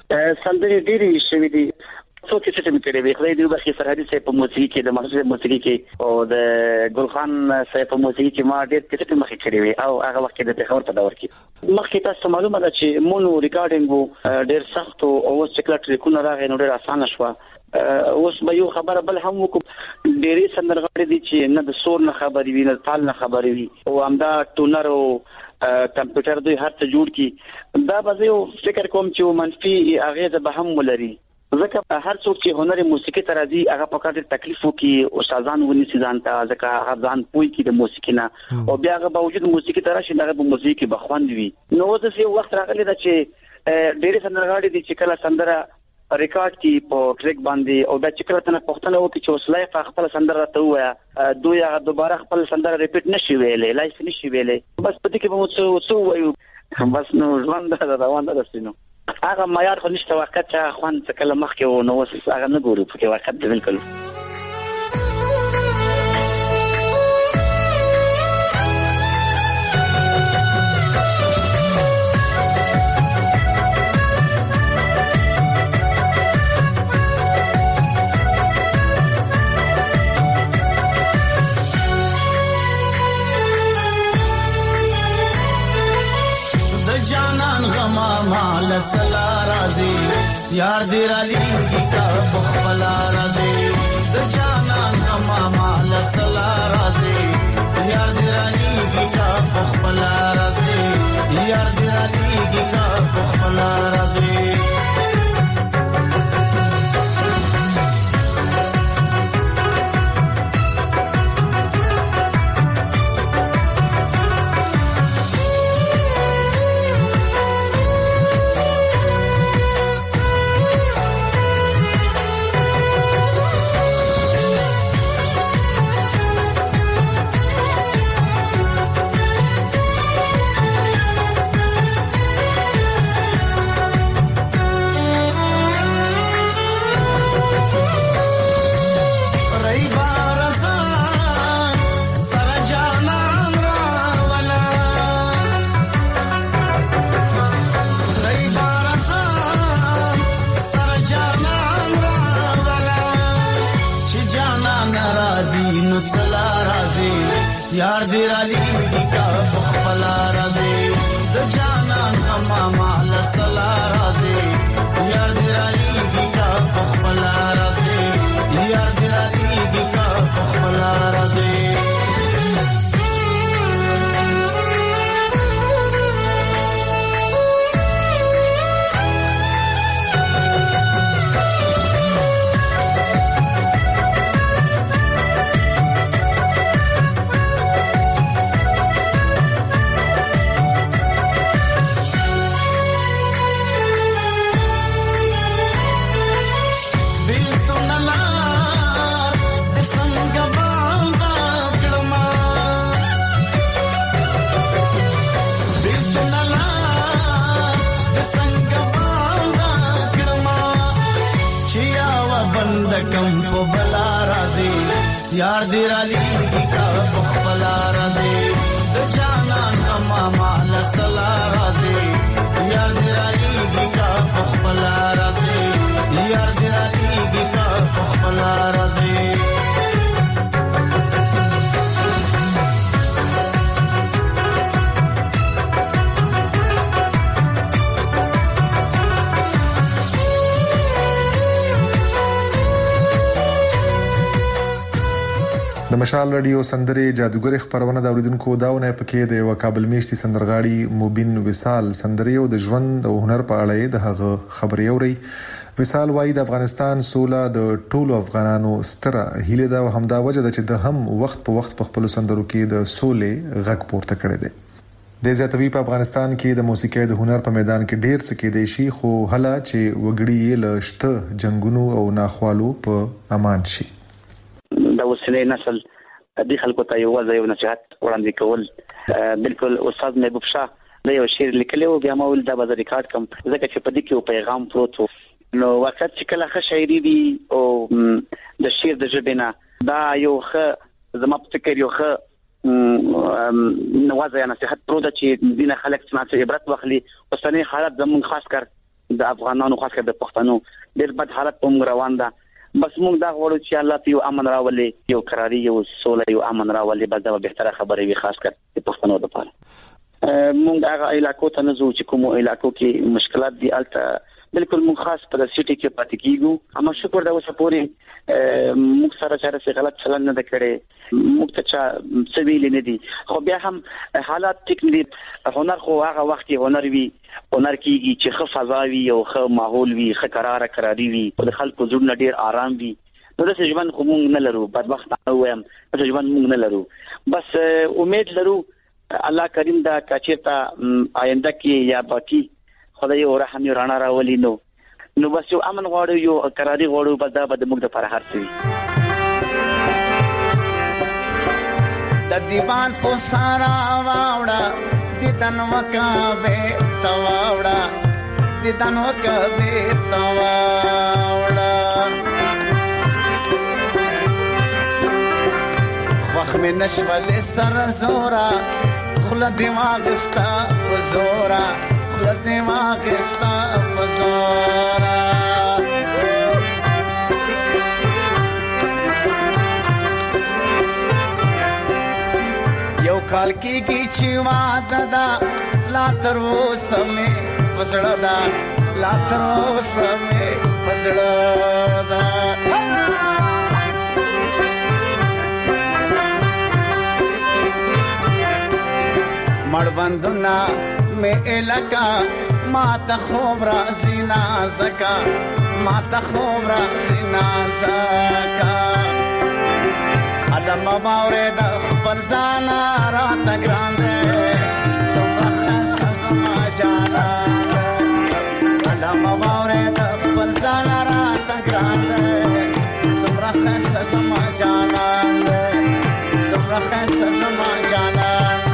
سندري ډېری شوې دي څو کې چې مې کړې وي خدای دې وبخښي فرهادي صاحب په موسیقي کې د مؤسسه موسیقي کې او د ګلخان صاحب په موسیقي کې ما ډېر کې څه مخې کړې وي او هغه وخت د پیښور په دور کې مخکې تاسو معلومه ده چې مونو ریکارډینګ ډېر سخت او اوس چې کله ټریکونه راغی نو ډېر اسانه شو. اوس به یو خبره بل هم وکړو ډېری سندرغاړي دي چې نه د سور نه خبري وي نه تال نه خبري وي او همدا ټونر او کمپیوټر دوی هر څه جوړ کی دا به یو فکر کوم چې منفي اغیزه به هم ولري ځکه هر څوک چې هنر موسیقي تر دي هغه په کار تکلیف وکي او استادان ونی سي ځان ته ځکه هغه ځان پوي کی د موسیقي نه او بیا هغه باوجود موسیقي تر شي هغه په موسیقي بخوند وي. نو د څه وخت راغلی دا چې ډېری سندرغاړي دي چې کله سندره ریکارډ کی په ټریک باندې او دا چې کله تنه پښتنه وکي چې اوسلای په خپل سندره راته وایا دوی هغه دوباره خپل سندره ریپیټ نشي ویلې لایف نشي ویلې بس پدې کې به مو څه څه وایو بس نو ژوند دا روان ده سينو هغه معیار خو نشته وخت چې خوان څه کله مخ کې و نو وس هغه نه ګورو په کې وخت دې بالکل مال سلا رازي یار دې را لېږي کا بخلا رازي د جانان غما مال سلا رازي یار دې را لېږي کا بخلا رازي یار دې را لېږي کا بخلا رازي یار دې را لېږي کا بخلا رازي د جانان غما مال سلا رازي یار دې را لېږي کا بخلا رازي یار دې را لېږي کا بخلا رازي بلا راځي یار دې را لېږي کا بلا راځي د جانان غما مال سلا راځي یار دې را لېږي کا بلا راځي یار دې را لېږي کا بلا راځي د مشال رادیو سندره جادوګر خبرونه د اوریدونکو داونه پکې د یو کابل میشتي سندرغاړي موبین وصال سندره او د ژوند او هنر په اړه د هغه خبري اوري. وصال وايي د افغانستان سوله د ټولو افغانانو ستره هیله ده او همدا وجه ده چې د هم وخت په وخت په خپل سندرو کې د سولې غږ پورته کړی دی. د زیاتوي په افغانستان کې د موسیقۍ د هنر په میدان کې ډیر څه کې دی شي خو هله چې وګړي له شته جنگونو او ناخوالو په امان شي. د وسلې نسل د خلکو ته یو ځای او نصيحت وړاندې کول بالکل استاد محبوب شاه د یو شعر لیکلی او بیا ما ول دا به ریکارډ کوم ځکه چې په دې کې یو پیغام پروت و نو وخت چې کله ښه شاعري وي او د شعر د ژبې نه دا یو ښه زما په فکر یو ښه نوازه یا نصيحت پروت چې دینه خلک څنګه عبرت واخلي اوسنۍ حالت زمون خاص کر د افغانانو خاص کر د پښتنو ډېر بد حالت په روان ده بس موږ دا غواړو چې الله ته یو امن راولي یو قراري یو سوله یو امن راولي بل دا به تر خبرې وي خاص کر د پښتنو لپاره موږ هغه علاقو ته نه ځو چې کوم علاقو کې مشکلات دي الته بالکل موږ خاص په سټي کې پاتې کیږو اما شکر دا اوسه پورې موږ سره چاره څه غلط چلن نه کړي موږ ته چا سویل نه دي خو بیا هم حالات ټیک نه دي هنر خو هغه وخت هنر وی هنر کیږي چې ښه فضا وي او ښه ماحول وي ښه قرار قراري وي او د خلکو زړه ډیر آرام وي نو د ژوند خو موږ نه لرو بدبخت نه وایم د ژوند موږ نه لرو بس امید لرو الله کریم دا کاچیتا آینده کې یا باقی خدای او رحم یې رانا راولي نو نو بس یو امن غواړو یو قراري غواړو بس دا به د موږ لپاره هر څه وي د دیوان په سارا واوړه د تنوکا به تواوړه د تنوکا به تواوړه وخت مې نشول سر زورا خل دماغ استا زورا خل دماغ استا زورا یو کال کېږي چې واده دا لا تر اوسه مې پسړه دا لا تر اوسه مې پسړه دا مړبندونه مې الکا ما ته خوب راځي نازکا ما ته خوب راځي نازکا علم باورې د خپل ځان را ته ګران دې څومره خسته زما جانا علم باورې د خپل ځان را ته ګران دې څومره خسته زما جانا څومره خسته زما جانا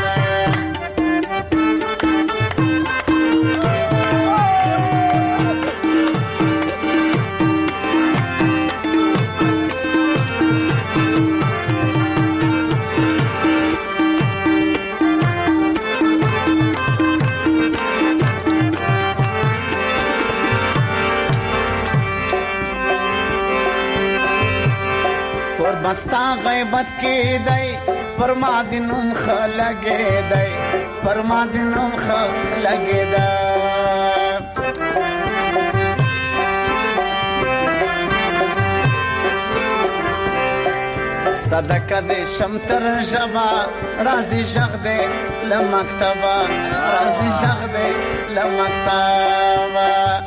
مستا غیبت کې دی پر ما دینم خلګې دی پر ما دینم خلګې دی صدقه دې شمتر جبا رازي شغ دې لمکتبا رازي شغ دې لمکتبا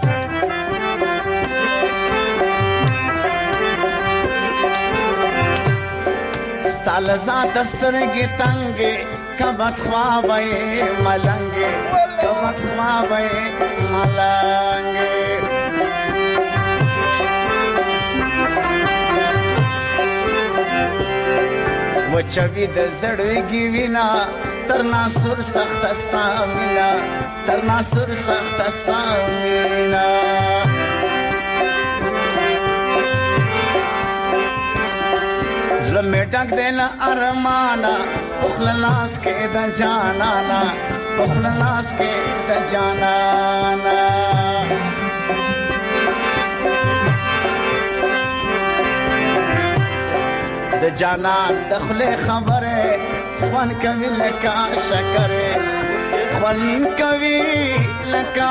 ستال ذات سترګې تنګې کبت خوابې ملنګې کبت خوابې ملنګې وچوي د زړګي وینا تر ناسور سخت استا مینا تر ناسور سخت استا مینا زړه مې ډک دی له ارمانه خپل لاس کې د جانانا خپل لاس کې د جانانا د جانان د خله خبره خوان کوي لکه شکره خوان کوي لکه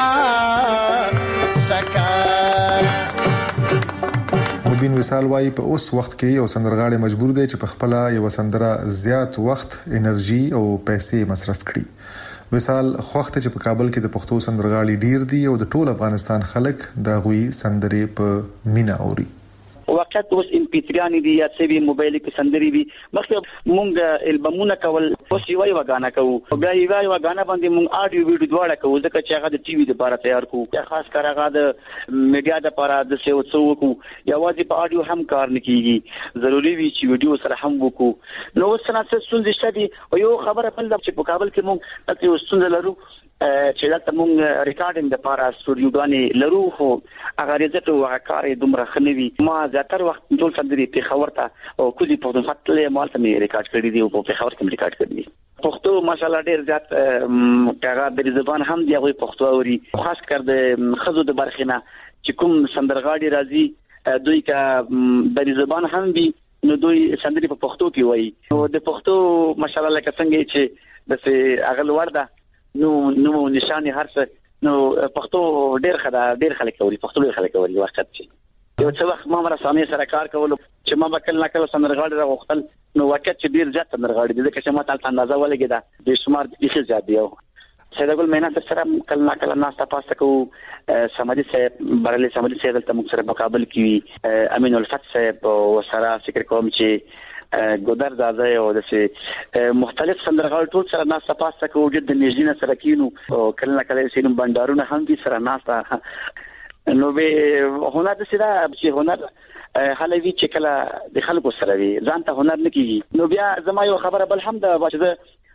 شکر. مبین وصال وايي په اوس وخت کې یو سندرغاړی مجبور دی چې په خپل یو سندره زیات وخت انرژي او پیسې مصرف کړي. وصال خوخته چې په کابل کې د پښتو سندرغاړي ډیر دي او د ټول افغانستان خلک د غوي سندرې په مینا اوري. وقت اوس ام پی تھری دی یا سوي موبایل کې سندري وي مخکې مونږ البمونه کول اوس یو یو غانا کوو بیا یو یو غانا باندې مونږ اډیو ویډیو دواړه کوو ځکه چې هغه د ټي وي لپاره تیار کوو یا خاص کر هغه د میډیا لپاره د سیو څو کو یا واځي په اډیو هم کار نکېږي ضروری وي چې ویډیو سره هم وکړو. نو اوس څنګه څه شته او یو خبره بل چې په کابل کې مونږ تاسو څنګه لرو چې دا مونږ ریکارډینګ لپاره سټوډیوګانې لرو خو هغه رزته او کار دومره خنوي ما زیاتر وخت ټول سندري په خبرته او کلی په خپل مالته مې ریکارډ کړی دی او په خبرته مې ریکارډ کړی دی. پښتو ماشاءالله ډیر زیات هغه د زبان هم دی غوي پښتو اوري خاص کر د خزو د برخنه چې کوم سندرغاړي راځي دوی کا د زبان هم دی نو دوی سندري په پښتو کې وایي او د پښتو ماشاءالله لکه څنګه چې د اغل ورده نو نو نشانه هر څه نو پښتو ډیر خدا ډیر خلک کوي پښتو ډیر خلک کوي وخت چې یو څه وخت ما مر سامي سره کار کول چې ما بکل نه کله سندرغاړي راغختل نو وخت چې ډیر زیات سندرغاړي دي چې ما تل اندازه ولګی دا د شمار د څه زیات دی سیدګل مینه سره کله نه کله ناستا پاسته کو سمادي سه برلي سمادي سه دلته مخ سره مقابل کی امین الفتح صاحب او سره فکر کوم چې ګودر زاده او د مختلف سندرغاړي ټول سره ناستا پاسته کو جد نږدې سره کینو او کله نه کله سینم بندارونه هم دي سره ناستا نو به هنر د سره چې هنر حالوي چې کله د خلکو سره وي ځان ته هنر نه کیږي. نو بیا زما یو خبره بل هم د واجده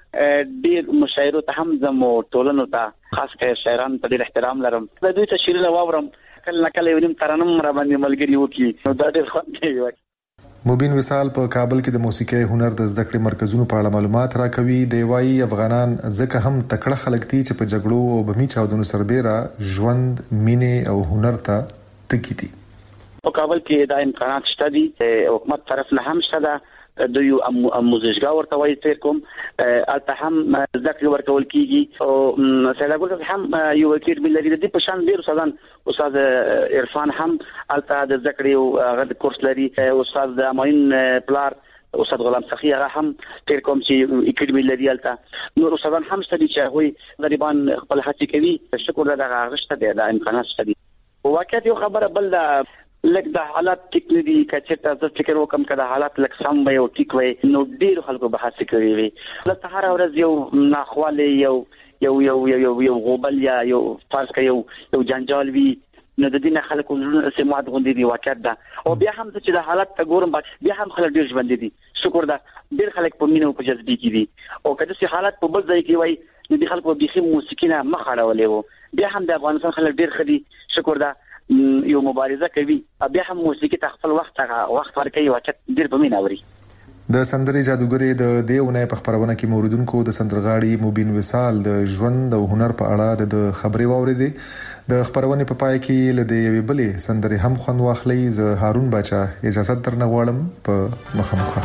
ډیر مشاعرو ته هم زمو ټولنو ته خاص کر شاعران ته ډیر احترام لرم د دوی ته شیرینه واورم کله نه کله ونیم ترنم را باندې ملګری وکي نو دا ډیر خوند کوي. مبین وصال په کابل کې د موسیقي هنر د زده کړې مرکزونو په اړه معلومات راکوي. دی وايي افغانان ځکه هم تکړه خلک دي چې په جګړو او بمی چاودنو سربېره ژوند مینه او هنر ته تکي دي. په کابل کې دا امکانات شته دي حکومت طرف نه هم شته د یو موزیګا ورته وایي تر کوم الته هم ذکر ورکول کیږي او سیدګل هم یو وکیل بلری د په شان ډیر سازان استاد عرفان هم الته د ذکر یو غد کورس لري استاد امین پلار استاد غلام سخی هغه هم تر کوم چې اکیډمي لري الته نور استادان هم ستدي چې هغه غریبان خپل هڅه کوي شکر دغه غشته د امکانات ستدي واقعیت یو خبره بل لکه د حالات ټیک نه دي کچې تاسو فکر وکم کړه حالات لکه سم وي او ټیک وي نو ډیر خلکو به حاسه کوي وي لکه هر ورځ یو ناخواله یو یو یو یو یو غوبل یا یو فرض کوي یو یو جنجال وي نو د دې نه خلکو زړه سمات غوندي دي واقعیت ده او بیا هم چې د حالات ته ګورم بیا هم خلک ډیر ژوند دي شکر ده ډیر خلک په مینه او په جذبې کې دي او کله چې حالات په بل ځای کې وي نو د خلکو بيخي موسیقي نه مخ اړولې وو بیا هم د افغانستان خلک ډیر خدي شکر ده یو مبارزه کوي بیا هم موسیقي ته خپل وخت وخت ورکوي واقعیت ډیر په مینه اوري. د سندري جادوګری د دیونه په خبرونه کې موردونکو د سندرغاړي مبین وصال د ژوند او هنر په اړه د خبري واوریدي. د خبرونه په پای کې لدې یوې بلې سندري هم خوند واخلي. ز هارون باچا اجازه درنه غواړم په مخامخه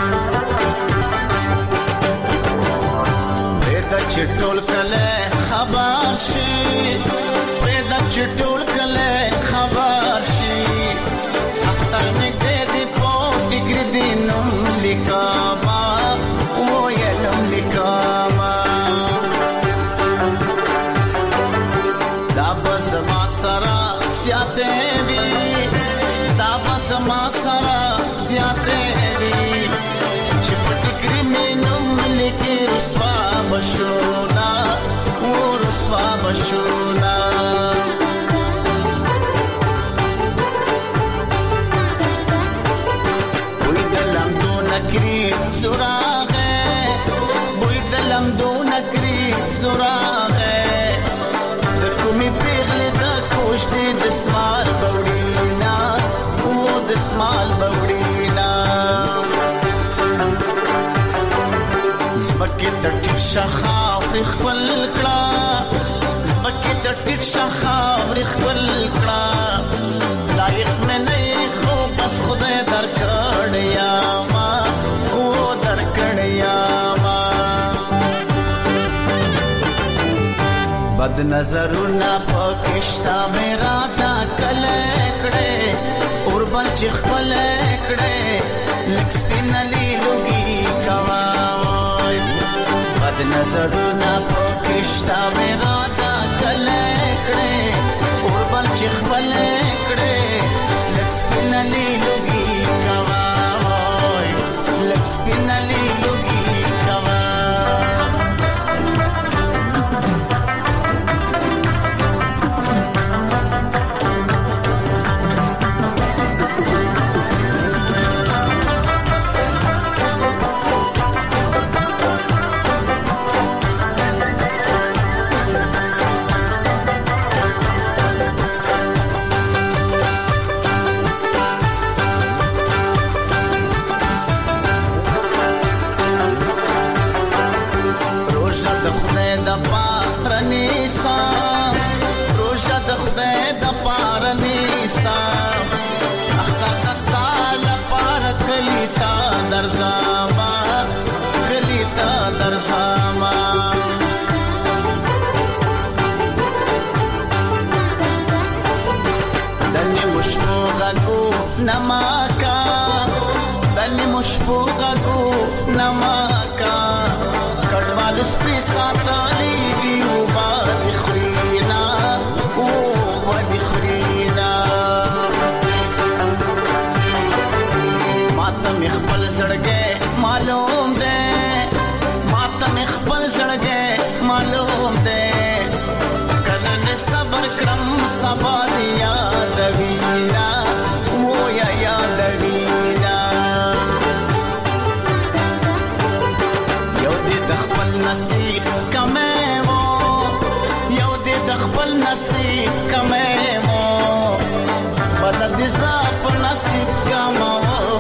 پرېدا چټول کله خبر شي پرېدا چټول کله خبر شي اختر نګدې دی پوت ګردي نوم لیکما و یلم لیکما دا بس ما سرا سیاته وی دا بس ما سرا سیاته وی چپټ ګری مې نوم لیکي رسوا بشونا و رسوا بشونا سراغه بوی دلم دو نکری سراغه د کومي پیغله د کوشتي د سمال بوډینا او د سمال بوډینا ټټ شخاوري خپل کړه زبکه د ټټ شخاوري خپل کړه لایق مې نه خو بس خدای درکړیا ما او درکړیا ما بد نظرونه پکشتا میرا تا کله کړه اور بچ خپل کړه لکس پینلی لوګي کوا وای بد نظرونه پکشتا میرا تا کله کړه اور بچ خپل کړه لکس پینلی لوګي کوا وای لکس پینلی لوګي کوا درزاما کلیتا درزاما دنی مشبوغا گو نماکا دنی مشبوغا گو نماکا کڑوالو سپی ساتالی دیو با دخرینا او با دخرینا ماتم خپل زړګې معلوم ده ماتم خپل زړګې معلوم ده کله نه صبر کړم سبا دی یاد وینا و یا یاد وینا یو دې خپل نصیب کمه وو یو دې خپل نصیب کمه وو بدل دې صاف نصیب کمه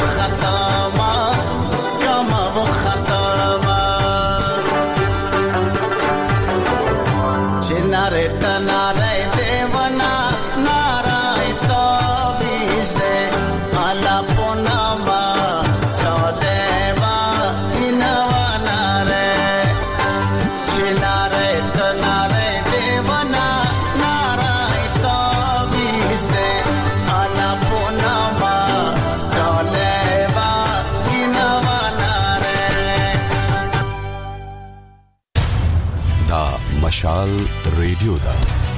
Nare ta nare devana narai to bizde ala ponama to deva inava nare chinare ta nare devana narai to bizde ala ponama to deva inava nare da mashal radio दा